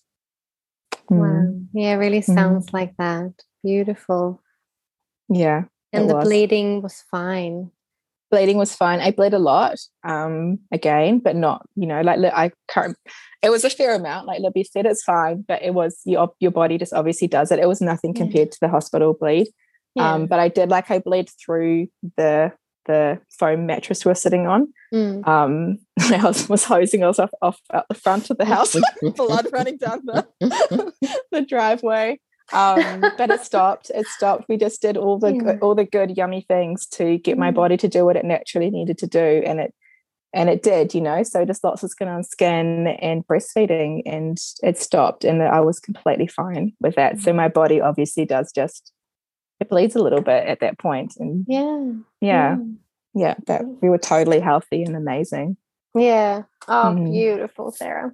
Wow. Mm. Yeah, it really sounds mm. like that. Beautiful. Yeah. And the was. bleeding was fine. Bleeding was fine. I bled a lot, um, again, but not, you know, like I can't, it was a fair amount. Like Libby said, it's fine, but it was, your, your body just obviously does it. It was nothing yeah. compared to the hospital bleed. Yeah. Um, but I did, like, I bled through the the foam mattress we were sitting on. Mm. Um, I was, was hosing us off, off out the front of the house, blood running down the, the driveway. Um, but it stopped. It stopped. We just did all the yeah. all the good, yummy things to get my body to do what it naturally needed to do, and it and it did. You know, so just lots of skin on skin and breastfeeding, and it stopped, and I was completely fine with that. Mm. So my body obviously does just. It bleeds a little bit at that point, and yeah, yeah, yeah. But we were totally healthy and amazing. Yeah. Oh, Mm. beautiful, Sarah.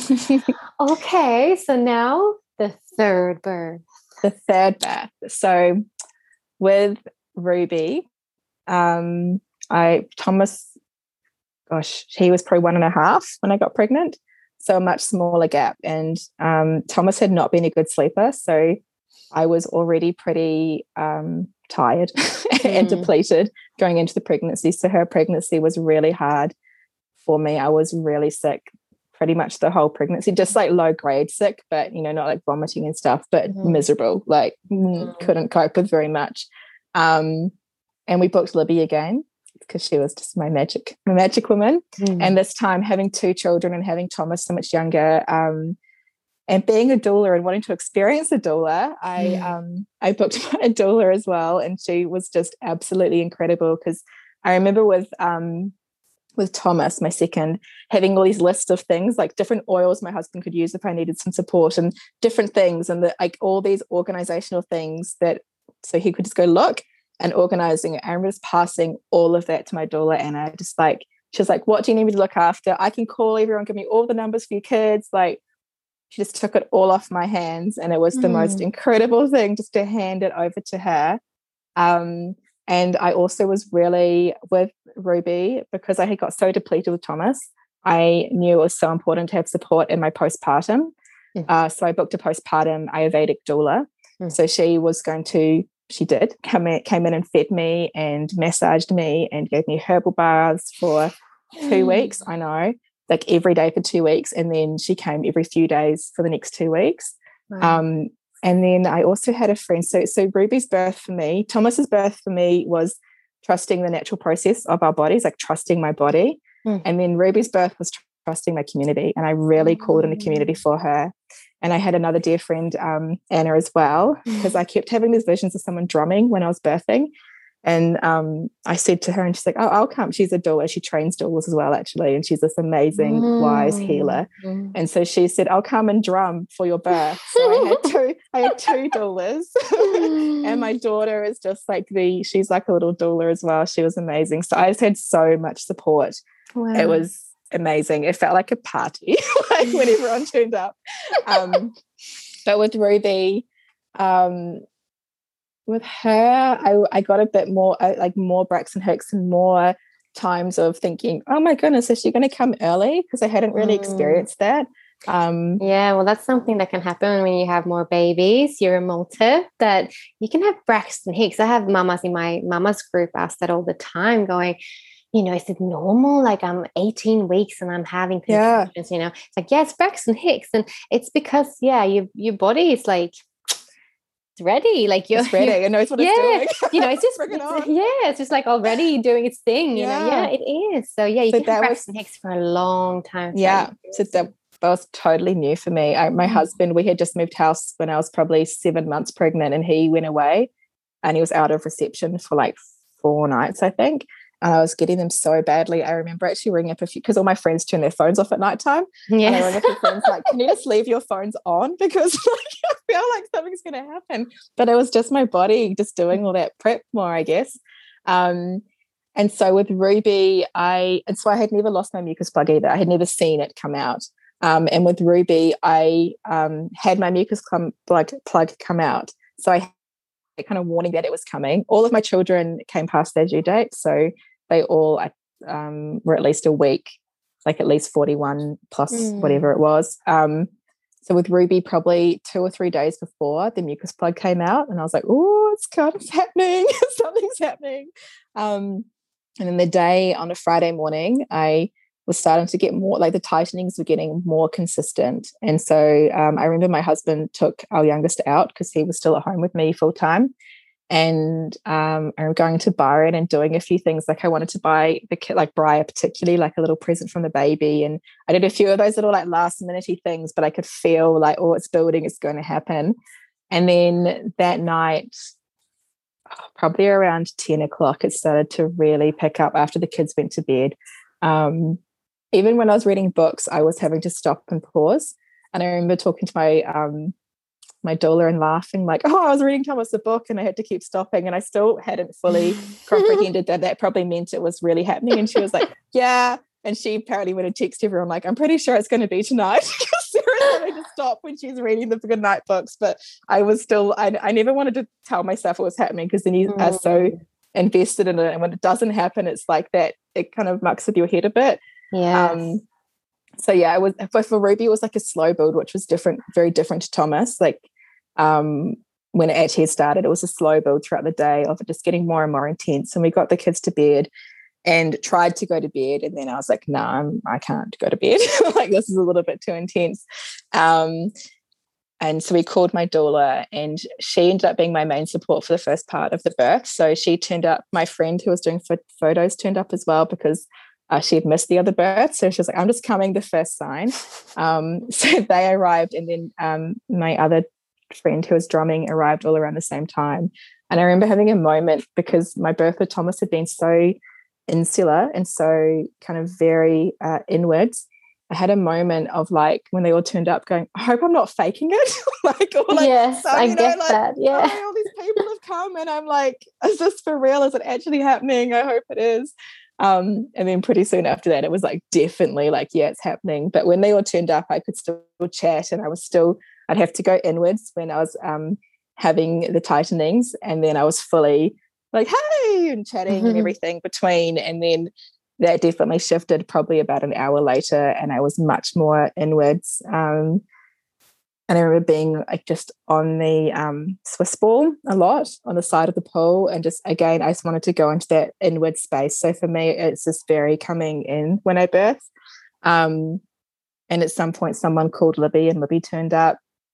Okay, so now the third birth. The third birth. So with Ruby, um, I Thomas. Gosh, he was probably one and a half when I got pregnant, so a much smaller gap. And um, Thomas had not been a good sleeper, so. I was already pretty um, tired and mm. depleted going into the pregnancy. So her pregnancy was really hard for me. I was really sick pretty much the whole pregnancy, just like low grade sick, but, you know, not like vomiting and stuff, but mm. miserable, like mm. couldn't cope with very much. Um, and we booked Libby again because she was just my magic, my magic woman. Mm. And this time having two children and having Thomas so much younger, um, and being a doula and wanting to experience a doula, I mm. um, I booked a doula as well, and she was just absolutely incredible. Because I remember with um, with Thomas, my second, having all these lists of things like different oils my husband could use if I needed some support, and different things, and the, like all these organizational things that so he could just go look and organizing it. I remember just passing all of that to my doula, and I just like she was like, "What do you need me to look after? I can call everyone, give me all the numbers for your kids," like. She just took it all off my hands, and it was the mm. most incredible thing just to hand it over to her. Um, and I also was really with Ruby because I had got so depleted with Thomas. I knew it was so important to have support in my postpartum. Mm. Uh, so I booked a postpartum Ayurvedic doula. Mm. So she was going to, she did, come in, came in and fed me and massaged me and gave me herbal baths for two mm. weeks. I know. Like every day for two weeks, and then she came every few days for the next two weeks. Wow. Um, and then I also had a friend. So, so Ruby's birth for me, Thomas's birth for me was trusting the natural process of our bodies, like trusting my body. Mm. And then Ruby's birth was trusting my community. And I really mm-hmm. called in a community for her. And I had another dear friend, um, Anna, as well, because I kept having these visions of someone drumming when I was birthing. And um, I said to her, and she's like, oh, I'll come. She's a doula. She trains doulas as well, actually. And she's this amazing, mm. wise healer. Mm. And so she said, I'll come and drum for your birth. So I had two, I had two doulas. And my daughter is just like the, she's like a little doula as well. She was amazing. So I just had so much support. Wow. It was amazing. It felt like a party, like when everyone turned up. Um, but with Ruby, um, with her, I, I got a bit more, uh, like more Braxton Hicks and more times of thinking, oh my goodness, is she going to come early? Because I hadn't really mm. experienced that. Um, yeah, well, that's something that can happen when you have more babies. You're a multi, that you can have Braxton Hicks. I have mamas in my mama's group ask that all the time, going, you know, is it normal? Like I'm eighteen weeks and I'm having contractions, yeah. you know, it's like, yeah, it's Braxton Hicks. And it's because, yeah, your, your body is like, it's ready. Like you're it's ready. You're, it knows what yeah, it's doing. you know, it's just, it's, it yeah, it's just like already doing its thing, you yeah. know? Yeah, it is. So yeah, you so can have Braxton Hicks for a long time. Yeah. So that, that was totally new for me. I, my mm. husband, we had just moved house when I was probably seven months pregnant, and he went away and he was out of reception for like four nights, I think. And I was getting them so badly. I remember actually ringing up a few, because all my friends turn their phones off at nighttime. Yes. And I rang up a friends like, can you just leave your phones on? Because like, I feel like something's going to happen. But it was just my body just doing all that prep more, I guess. Um, and so with Ruby, I, and so I had never lost my mucus plug either. I had never seen it come out. Um, and with Ruby, I um, had my mucus plug, plug come out. So I had kind of warning that it was coming. All of my children came past their due date. So they all um, were at least a week, like at least forty-one plus mm. whatever it was. Um, so with Ruby, probably two or three days before, the mucus plug came out, and I was like, oh, it's kind of happening. Something's happening. Um, and then the day on a Friday morning, I was starting to get more, like the tightenings were getting more consistent. And so um, I remember my husband took our youngest out because he was still at home with me full time. And um, I'm going to Byron and doing a few things. Like I wanted to buy the kit, like Briar particularly, like a little present from the baby. And I did a few of those little like last minute things, but I could feel like, oh, it's building, it's going to happen. And then that night, oh, probably around ten o'clock, it started to really pick up after the kids went to bed. Um, even when I was reading books, I was having to stop and pause. And I remember talking to my um, my doula and laughing like, oh, I was reading Thomas the book and I had to keep stopping, and I still hadn't fully comprehended that that probably meant it was really happening. And she was like, yeah. And she apparently went and texted everyone like, I'm pretty sure it's going to be tonight, because Sarah's having to stop when she's reading the good night books. But I was still, I, I never wanted to tell myself it was happening, because then you mm. are so invested in it. And when it doesn't happen, it's like that, it kind of mucks with your head a bit. Yeah. Um, so yeah, it was, but for Ruby, it was like a slow build, which was different, very different to Thomas. Like um, when it actually started, it was a slow build throughout the day of it just getting more and more intense. And we got the kids to bed and tried to go to bed. And then I was like, no, I'm, I can't go to bed. Like, this is a little bit too intense. Um, and so we called my doula, and she ended up being my main support for the first part of the birth. So she turned up, my friend who was doing photos turned up as well, because Uh, she had missed the other birth. So she was like, I'm just coming the first sign. Um, so they arrived, and then um, my other friend who was drumming arrived all around the same time. And I remember having a moment, because my birth with Thomas had been so insular and so kind of very uh, inwards. I had a moment of like, when they all turned up, going, I hope I'm not faking it. like, or like, yes, so, I you know, get like, that. Yeah. Oh, all these people have come, and I'm like, is this for real? Is it actually happening? I hope it is. Um, and then pretty soon after that, it was like, definitely like, yeah, it's happening. But when they all turned up, I could still chat, and I was still, I'd have to go inwards when I was um, having the tightenings. And then I was fully like, hey, and chatting mm-hmm. and everything between. And then that definitely shifted probably about an hour later, and I was much more inwards. Um, and I remember being like just on the um, Swiss ball a lot on the side of the pool, and just, again, I just wanted to go into that inward space. So for me, it's just very coming in when I birth. Um, and at some point, someone called Libby, and Libby turned up.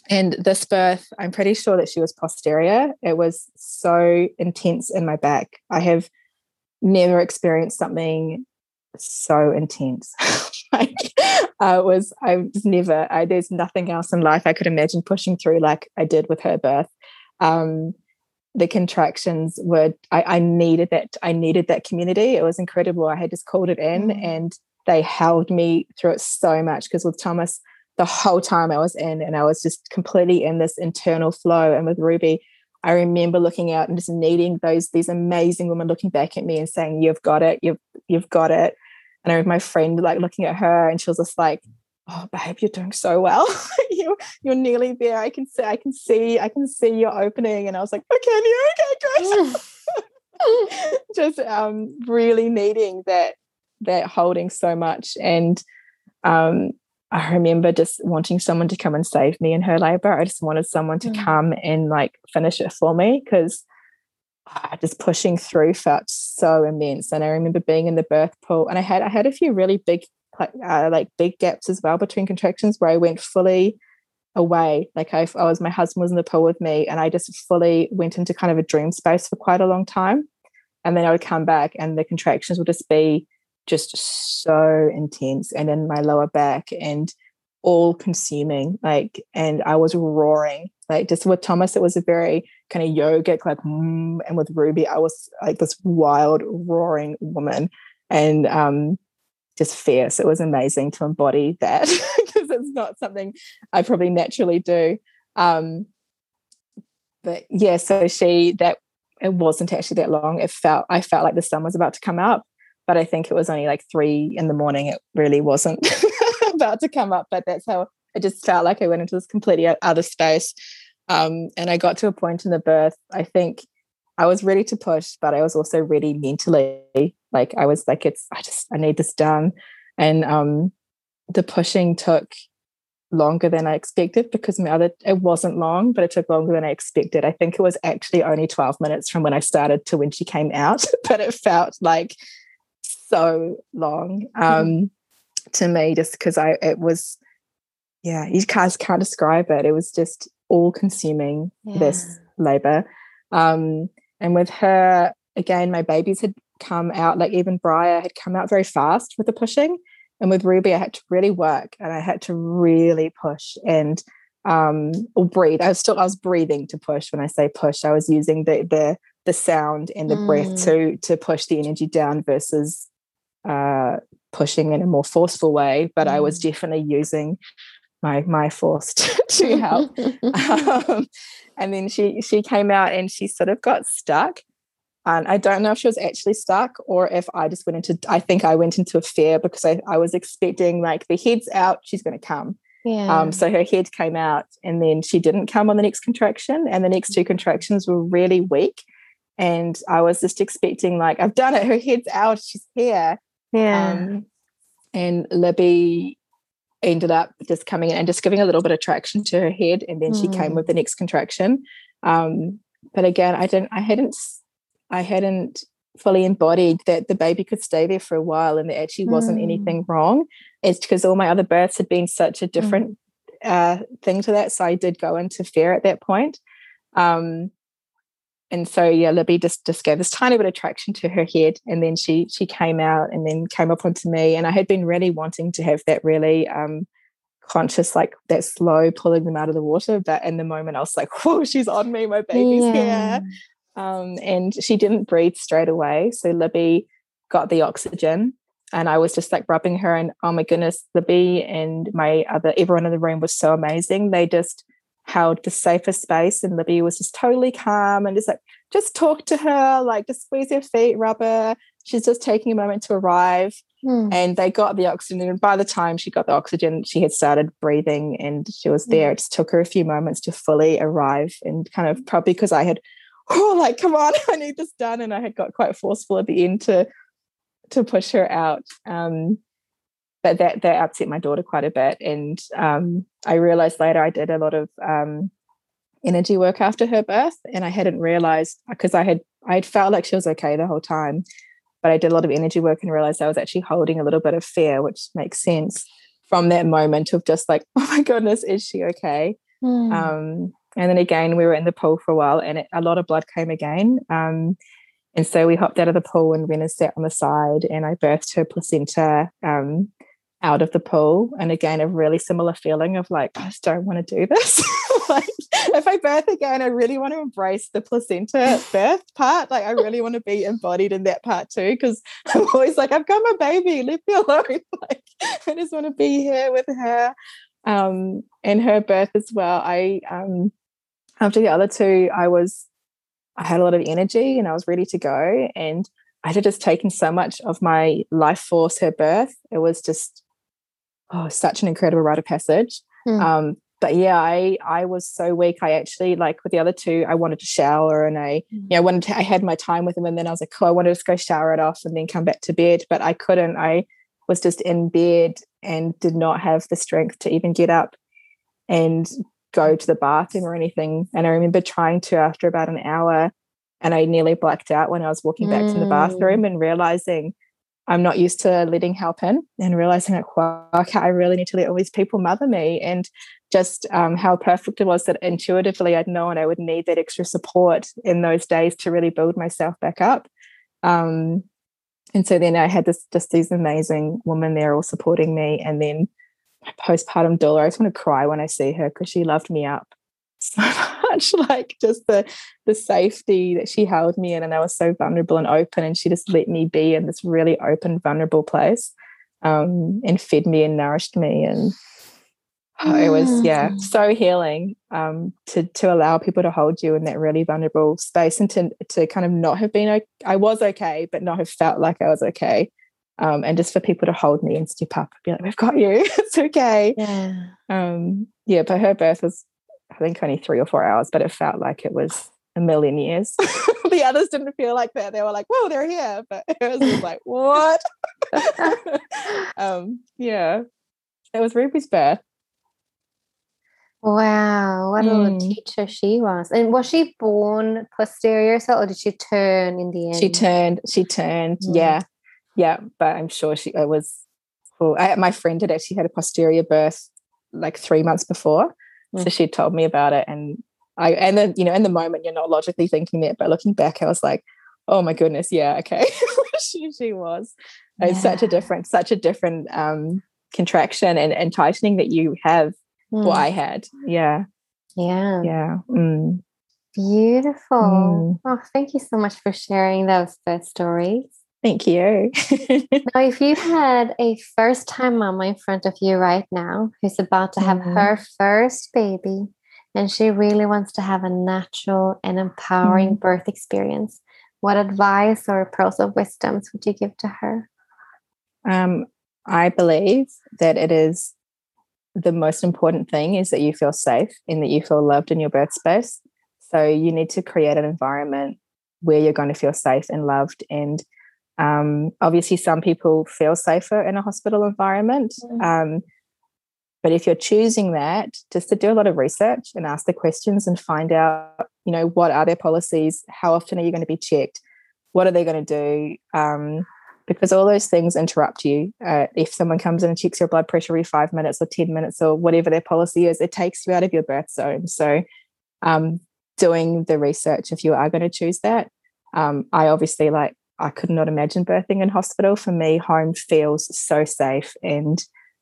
And this birth, I'm pretty sure that she was posterior. It was so intense in my back. I have never experienced something so intense. like I was, I was never, I, there's nothing else in life I could imagine pushing through like I did with her birth. Um, the contractions were, I, I needed that, I needed that community. It was incredible. I had just called it in mm. and they held me through it so much, because with Thomas, the whole time I was in, and I was just completely in this internal flow. And with Ruby, I remember looking out and just needing those, these amazing women looking back at me and saying, you've got it, you've, you've got it. And I remember my friend like looking at her, and she was just like, oh, babe, you're doing so well. you're, you're nearly there. I can see, I can see, I can see you're opening. And I was like, okay, you're okay, great. just um, really needing that, that holding so much. And um, I remember just wanting someone to come and save me in her labor. I just wanted someone to mm. come and like finish it for me, because uh, just pushing through felt so immense. And I remember being in the birth pool, and I had I had a few really big uh, like big gaps as well between contractions, where I went fully away. Like I, I was, my husband was in the pool with me, and I just fully went into kind of a dream space for quite a long time. And then I would come back, and the contractions would just be just so intense and in my lower back and all consuming, like, and I was roaring. Like just with Thomas, it was a very kind of yogic, like, mm, and with Ruby, I was like this wild roaring woman, and um, just fierce. It was amazing to embody that, because it's not something I probably naturally do. Um, but yeah, so she, that, it wasn't actually that long. It felt, I felt like the sun was about to come up, but I think it was only like three in the morning. It really wasn't about to come up, but that's how it just felt like I went into this completely other space. Um, and I got to a point in the birth, I think I was ready to push, but I was also ready mentally. Like I was like, it's, I just, I need this done. And um, the pushing took longer than I expected, because my other, it wasn't long, but it took longer than I expected. I think it was actually only twelve minutes from when I started to when she came out, but it felt like so long um, mm-hmm. to me, just because I, it was, yeah, you guys can't describe it. It was just all consuming, yeah. this labor. Um, and with her, again, my babies had come out, like even Briar had come out very fast with the pushing. And with Ruby, I had to really work, and I had to really push and um, or breathe. I was still, I was breathing to push. When I say push, I was using the the the sound and the mm. breath to to push the energy down versus uh, pushing in a more forceful way. But mm. I was definitely using my my force to, to help. um, and then she she came out, and she sort of got stuck. And I don't know if she was actually stuck, or if I just went into, I think I went into a fear, because I, I was expecting like the head's out, she's going to come. Yeah. Um, so her head came out, and then she didn't come on the next contraction. And the next two contractions were really weak. And I was just expecting like, I've done it, her head's out, she's here. Yeah. Um, and Libby ended up just coming in and just giving a little bit of traction to her head. And then mm. she came with the next contraction. Um, but again, I didn't, I hadn't, I hadn't fully embodied that the baby could stay there for a while, and there actually wasn't mm. anything wrong. It's because all my other births had been such a different mm. uh, thing to that. So I did go into fear at that point. Um, and so, yeah, Libby just, just gave this tiny bit of traction to her head, and then she she came out and then came up onto me. And I had been really wanting to have that really um, conscious, like that slow pulling them out of the water. But in the moment I was like, whoa, she's on me, my baby's yeah. here. Um, and she didn't breathe straight away. So Libby got the oxygen, and I was just like rubbing her, and oh my goodness, Libby and my other, everyone in the room was so amazing. They just held the safest space, and Libby was just totally calm and just like, just talk to her, like just squeeze her feet, rub her. She's just taking a moment to arrive. Hmm. And they got the oxygen. And by the time she got the oxygen, she had started breathing and she was there. Hmm. It just took her a few moments to fully arrive, and kind of probably because I had oh, like, come on, I need this done. And I had got quite forceful at the end to to push her out. Um, but that that upset my daughter quite a bit. And um, I realized later I did a lot of um, energy work after her birth, and I hadn't realized, because I had I had felt like she was okay the whole time, but I did a lot of energy work and realized I was actually holding a little bit of fear, which makes sense from that moment of just like, oh my goodness, is she okay? Mm. Um, and then again, we were in the pool for a while, and it, a lot of blood came again. Um, and so we hopped out of the pool, and Rena sat on the side, and I birthed her placenta um, out of the pool. And again, a really similar feeling of like, I just don't want to do this. Like, if I birth again, I really want to embrace the placenta birth part. Like, I really want to be embodied in that part too, because I'm always like, I've got my baby, leave me alone. Like, I just want to be here with her. Um, and her birth as well. I um, after the other two, I was I had a lot of energy and I was ready to go. And I had just taken so much of my life force, her birth. It was just, oh, such an incredible rite of passage. Mm. Um, but yeah, I I was so weak. I actually, like with the other two, I wanted to shower, and I, mm. you know, wanted to, I had my time with them, and then I was like, oh, I wanted to go shower it off and then come back to bed, but I couldn't. I was just in bed and did not have the strength to even get up and go to the bathroom or anything. And I remember trying to after about an hour, and I nearly blacked out when I was walking back mm. to the bathroom and realizing I'm not used to letting help in, and realizing like, wow, okay, I really need to let all these people mother me. And just um, how perfect it was that intuitively I'd known I would need that extra support in those days to really build myself back up. Um, and so then I had this just these amazing women there all supporting me. And then my postpartum doula, I just want to cry when I see her, because she loved me up so much. Like, just the the safety that she held me in, and I was so vulnerable and open, and she just let me be in this really open, vulnerable place, um, and fed me and nourished me. And oh, it was, yeah, so healing um, to to allow people to hold you in that really vulnerable space, and to to kind of not have been okay. I was okay, but not have felt like I was okay. Um, and just for people to hold me and step up and be like, we've got you, it's okay. Yeah. Um, yeah, but her birth was, I think, only three or four hours, but it felt like it was a million years. The others didn't feel like that. They were like, whoa, they're here. But hers was like, what? um, yeah. It was Ruby's birth. Wow, what a Mm. little teacher she was. And was she born posterior, so, or did she turn in the end? She turned, she turned, mm. yeah. Yeah, but I'm sure she it was cool. I, my friend had actually had a posterior birth like three months before. Mm. So she told me about it, and I and then, you know, in the moment you're not logically thinking that, but looking back I was like, oh my goodness, yeah, okay. she she was. Yeah. It's such a different, such a different um contraction and, and tightening that you have. Mm. What I had. Yeah. Yeah. Yeah. Mm. Beautiful. Mm. Oh, thank you so much for sharing those birth stories. Thank you. Now, if you had a first-time mama in front of you right now who's about to have mm-hmm. her first baby, and she really wants to have a natural and empowering mm-hmm. birth experience, what advice or pearls of wisdoms would you give to her? Um, I believe that it is the most important thing is that you feel safe and that you feel loved in your birth space. So you need to create an environment where you're going to feel safe and loved. And Um, obviously, some people feel safer in a hospital environment. Mm. Um, but if you're choosing that, just to do a lot of research and ask the questions and find out, you know, what are their policies? How often are you going to be checked? What are they going to do? Um, because all those things interrupt you. Uh, if someone comes in and checks your blood pressure every five minutes or ten minutes or whatever their policy is, it takes you out of your birth zone. So um, doing the research, if you are going to choose that, um, I obviously like, I could not imagine birthing in hospital. For me, home feels so safe. And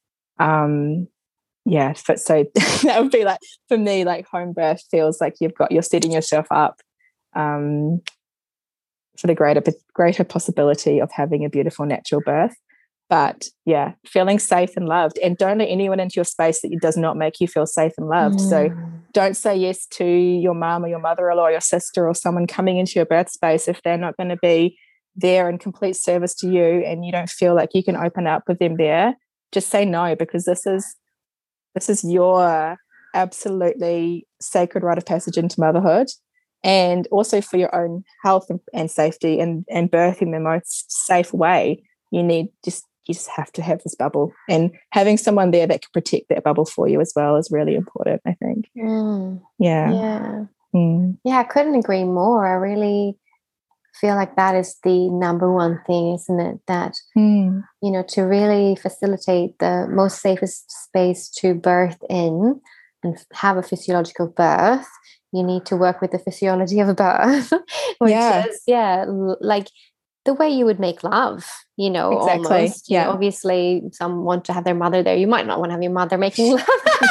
um, yeah, for, so that would be like, for me, like home birth feels like you've got, you're setting yourself up um, for the greater, greater possibility of having a beautiful natural birth. But yeah, feeling safe and loved. And don't let anyone into your space that does not make you feel safe and loved. Mm. So don't say yes to your mum or your mother-in-law or your sister or someone coming into your birth space if they're not going to be there in complete service to you and you don't feel like you can open up with them there. Just say no, because this is this is your absolutely sacred rite of passage into motherhood, and also for your own health and, and safety and, and birthing the most safe way. You need just you just have to have this bubble, and having someone there that can protect that bubble for you as well is really important, I think. Mm. Yeah. Yeah. Mm. Yeah, I couldn't agree more. I really feel like that is the number one thing, isn't it? That, mm. you know, to really facilitate the most safest space to birth in, and have a physiological birth, you need to work with the physiology of a birth, which Yeah. is, yeah, l- like the way you would make love, you know, Exactly. almost. You Yeah. know, obviously, some want to have their mother there. You might not want to have your mother making love.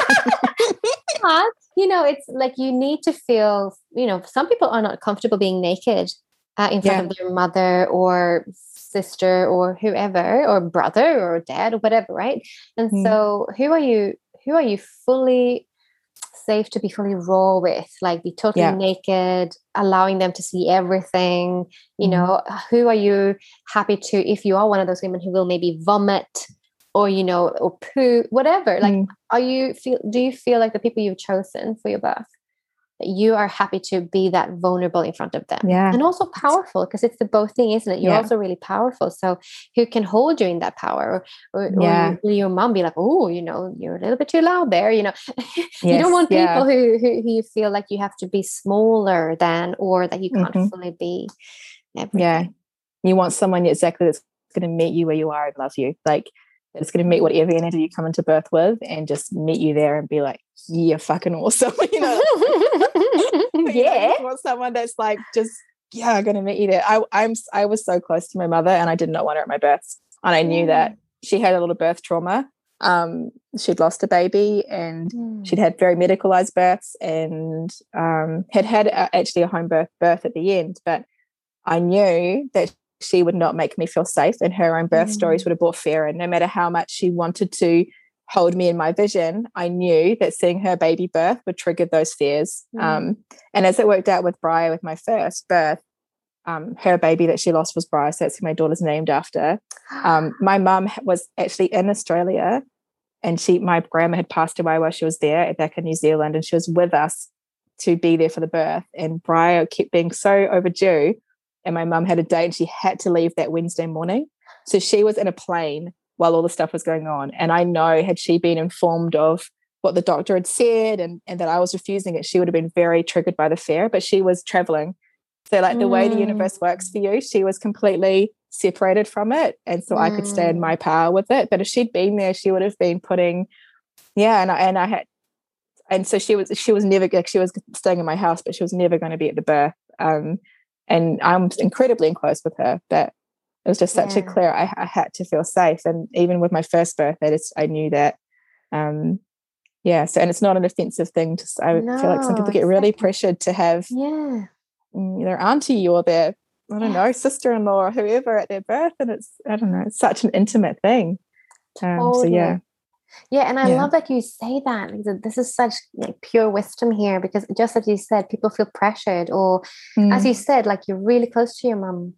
But, you know, it's like you need to feel, you know, some people are not comfortable being naked uh, in front Yeah. of their mother or sister or whoever, or brother or dad or whatever, right? And Mm. so who are you, who are you fully safe to be fully raw with, like be totally Yeah. naked, allowing them to see everything, you Mm. know, who are you happy to, if you are one of those women who will maybe vomit or, you know, or poo, whatever, like, Mm. are you feel, do you feel like the people you've chosen for your birth, that you are happy to be that vulnerable in front of them? Yeah. And also powerful, because it's the both thing, isn't it? You're Yeah. also really powerful. So who can hold you in that power? Or, or, Yeah. or your, your mom be like, oh, you know, you're a little bit too loud there, you know. You Yes, don't want yeah. people who, who, who you feel like you have to be smaller than, or that you can't Mhm. fully be everything. Yeah. You want someone exactly that's going to meet you where you are and love you. Like, it's going to meet whatever energy you come into birth with and just meet you there and be like, yeah, fucking awesome. You know? You know, Yeah. you just want someone that's like, just, yeah, going to meet you there. I, I'm, I was so close to my mother and I did not want her at my births. And I knew that she had a lot of birth trauma. Um, she'd lost a baby and Mm. she'd had very medicalized births and um, had had a, actually a home birth birth at the end. But I knew that she would not make me feel safe, and her own birth Mm. stories would have brought fear. And no matter how much she wanted to hold me in my vision, I knew that seeing her baby birth would trigger those fears. Mm. Um, and as it worked out with Briar, with my first birth, um, her baby that she lost was Briar, so that's who my daughter's named after. Um, my mum was actually in Australia, and she, my grandma had passed away while she was there back in New Zealand, and she was with us to be there for the birth. And Briar kept being so overdue, and my mum had a date and she had to leave that Wednesday morning. So she was in a plane while all the stuff was going on. And I know, had she been informed of what the doctor had said and, and that I was refusing it, she would have been very triggered by the fear, but she was traveling. So like the way the universe works for you, she was completely separated from it. And so I could stay in my power with it. But if she'd been there, she would have been putting, yeah. And I, and I had, and so she was, she was never, like, she was staying in my house, but she was never going to be at the birth. Um, and I'm incredibly close with her, but it was just such Yeah. a clear, I, I had to feel safe. And even with my first birth, I just, I knew that, um, yeah. So, and it's not an offensive thing to, I No, feel like some people get really exactly. pressured to have Yeah. mm, their auntie or their, I don't know, sister-in-law or whoever at their birth. And it's, I don't know, it's such an intimate thing. Um, Totally. So yeah. Yeah, and I Yeah. love that you say that. Like, that this is such like pure wisdom here, because just as you said, people feel pressured, or as Mm, you said, like you're really close to your mum.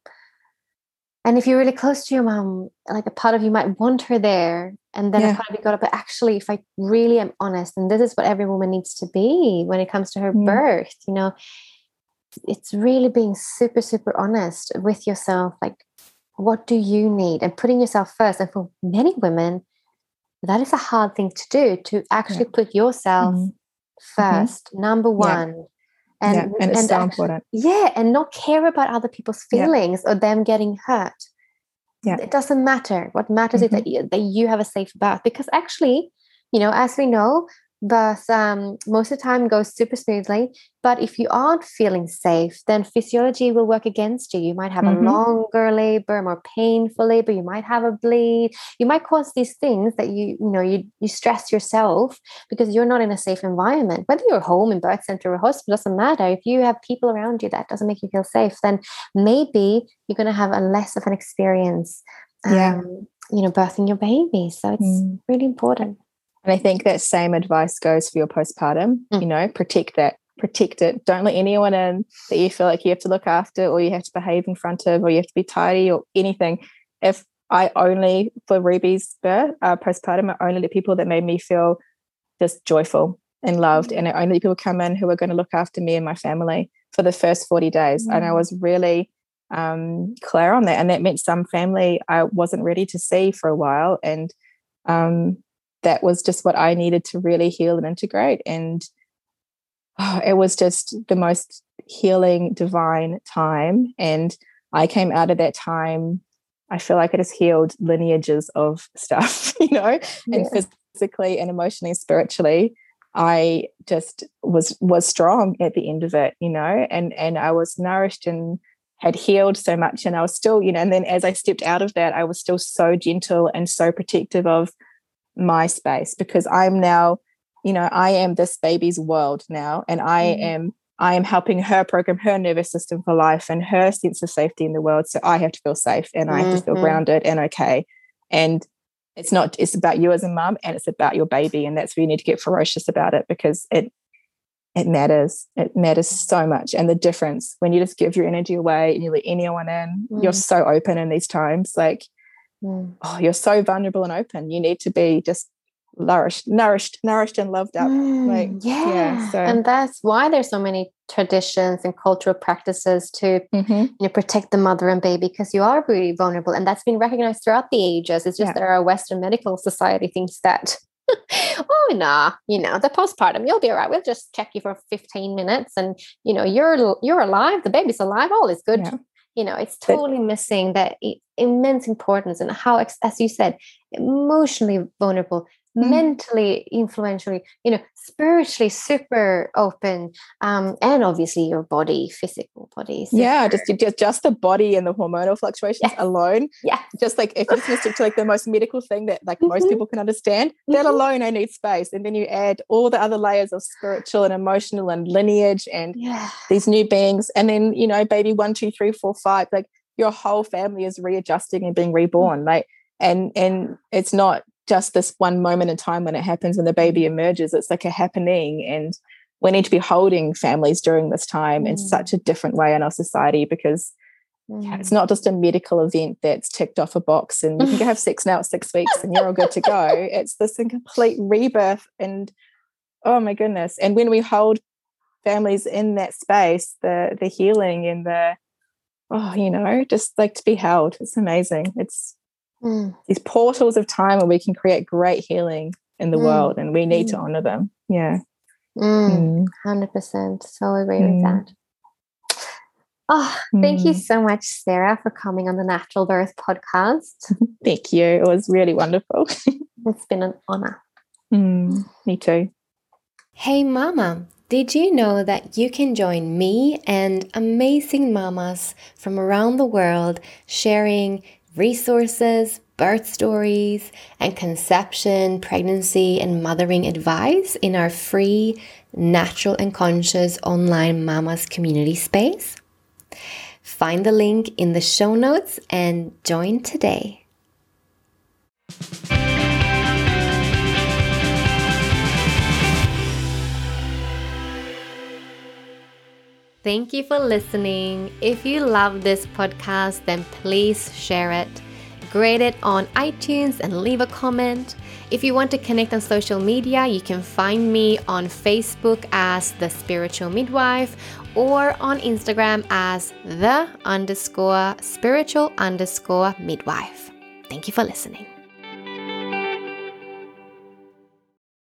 And if you're really close to your mum, like a part of you might want her there. And then Yeah. a part of you got up, but actually, if I really am honest, and this is what every woman needs to be when it comes to her Mm. birth, you know, it's really being super, super honest with yourself. Like, what do you need? And putting yourself first. And for many women, that is a hard thing to do, to actually put yourself Mhm. first, number one. And, yeah. And it's so actually- important. yeah, and not care about other people's Yeah. feelings or them getting hurt. Yeah. It doesn't matter. What matters is that you, that you have a safe birth, because actually, you know, as we know, birth um, most of the time goes super smoothly. But if you aren't feeling safe, then physiology will work against you. You might have Mhm. a longer labor, more painful labor. You might have a bleed. You might cause these things that you, you know, you you stress yourself because you're not in a safe environment. Whether you're home, in birth center, or hospital, doesn't matter. If you have people around you that doesn't make you feel safe, then maybe you're going to have a less of an experience. Yeah. Um, you know, birthing your baby. So it's Mm. really important. And I think that same advice goes for your postpartum. Mm. You know, protect that, protect it. Don't let anyone in that you feel like you have to look after, or you have to behave in front of, or you have to be tidy, or anything. If I only, for Ruby's birth, uh, postpartum, I only let people that made me feel just joyful and loved. Mm. And I only let people come in who were going to look after me and my family for the first forty days. And I Mm. was really um, clear on that. And that meant some family I wasn't ready to see for a while. And um, that was just what I needed to really heal and integrate. And oh, it was just the most healing, divine time. And I came out of that time, I feel like it has healed lineages of stuff, you know, and Yeah. physically and emotionally and spiritually. I just was was strong at the end of it, you know, and and I was nourished and had healed so much, and I was still, you know, and then as I stepped out of that, I was still so gentle and so protective of my space, because I'm now, you know, I am this baby's world now, and I mm. am I am helping her program her nervous system for life and her sense of safety in the world. So I have to feel safe, and I have mm-hmm. to feel grounded and okay. And it's not, it's about you as a mum, and it's about your baby. And that's where you need to get ferocious about it, because it it matters. It matters so much. And the difference when you just give your energy away and you let anyone in, mm. you're so open in these times. Like, mm. oh, you're so vulnerable and open. You need to be just nourished, nourished, nourished and loved up. Mm, like, yeah. yeah so. And that's why there's so many traditions and cultural practices to mm-hmm. you know, protect the mother and baby, because you are really vulnerable. And that's been recognized throughout the ages. It's just yeah. that our Western medical society thinks that, oh, nah, you know, the postpartum, you'll be all right. We'll just check you for fifteen minutes and, you know, you're you're alive. The baby's alive. All is good. Yeah. You know, it's totally missing that immense importance and how, as you said, emotionally vulnerable, mm. mentally influentially, you know, spiritually super open, um, and obviously your body, physical body. Super. Yeah, just, just just the body and the hormonal fluctuations yes. alone. Yeah, just like if you're just going to stick to like the most medical thing that like mm-hmm. most people can understand, mm-hmm. that alone I need space, and then you add all the other layers of spiritual and emotional and lineage and yeah. these new beings, and then you know, baby one, two, three, four, five, like your whole family is readjusting and being reborn, mm-hmm. like, and and it's not just this one moment in time when it happens and the baby emerges. It's like a happening, and we need to be holding families during this time mm. in such a different way in our society, because mm. yeah, it's not just a medical event that's ticked off a box and you can go have sex now at six weeks and you're all good to go. It's this complete rebirth, and oh my goodness. And when we hold families in that space, the the healing and the, oh, you know, just like to be held, it's amazing. It's Mm. these portals of time where we can create great healing in the mm. world, and we need mm. to honor them. Yeah. Mm. Mm. one hundred percent. So agree mm. with that. Oh, thank mm. you so much, Sarah, for coming on the Natural Birth podcast. Thank you. It was really wonderful. It's been an honor. Mm. Me too. Hey, Mama. Did you know that you can join me and amazing mamas from around the world sharing resources, birth stories, and conception, pregnancy, and mothering advice in our free Natural and Conscious online mamas community space? Find the link in the show notes and join today. Thank you for listening. If you love this podcast, then please share it. Grade it on iTunes and leave a comment. If you want to connect on social media, you can find me on Facebook as The Spiritual Midwife or on Instagram as the underscore spiritual underscore midwife. Thank you for listening.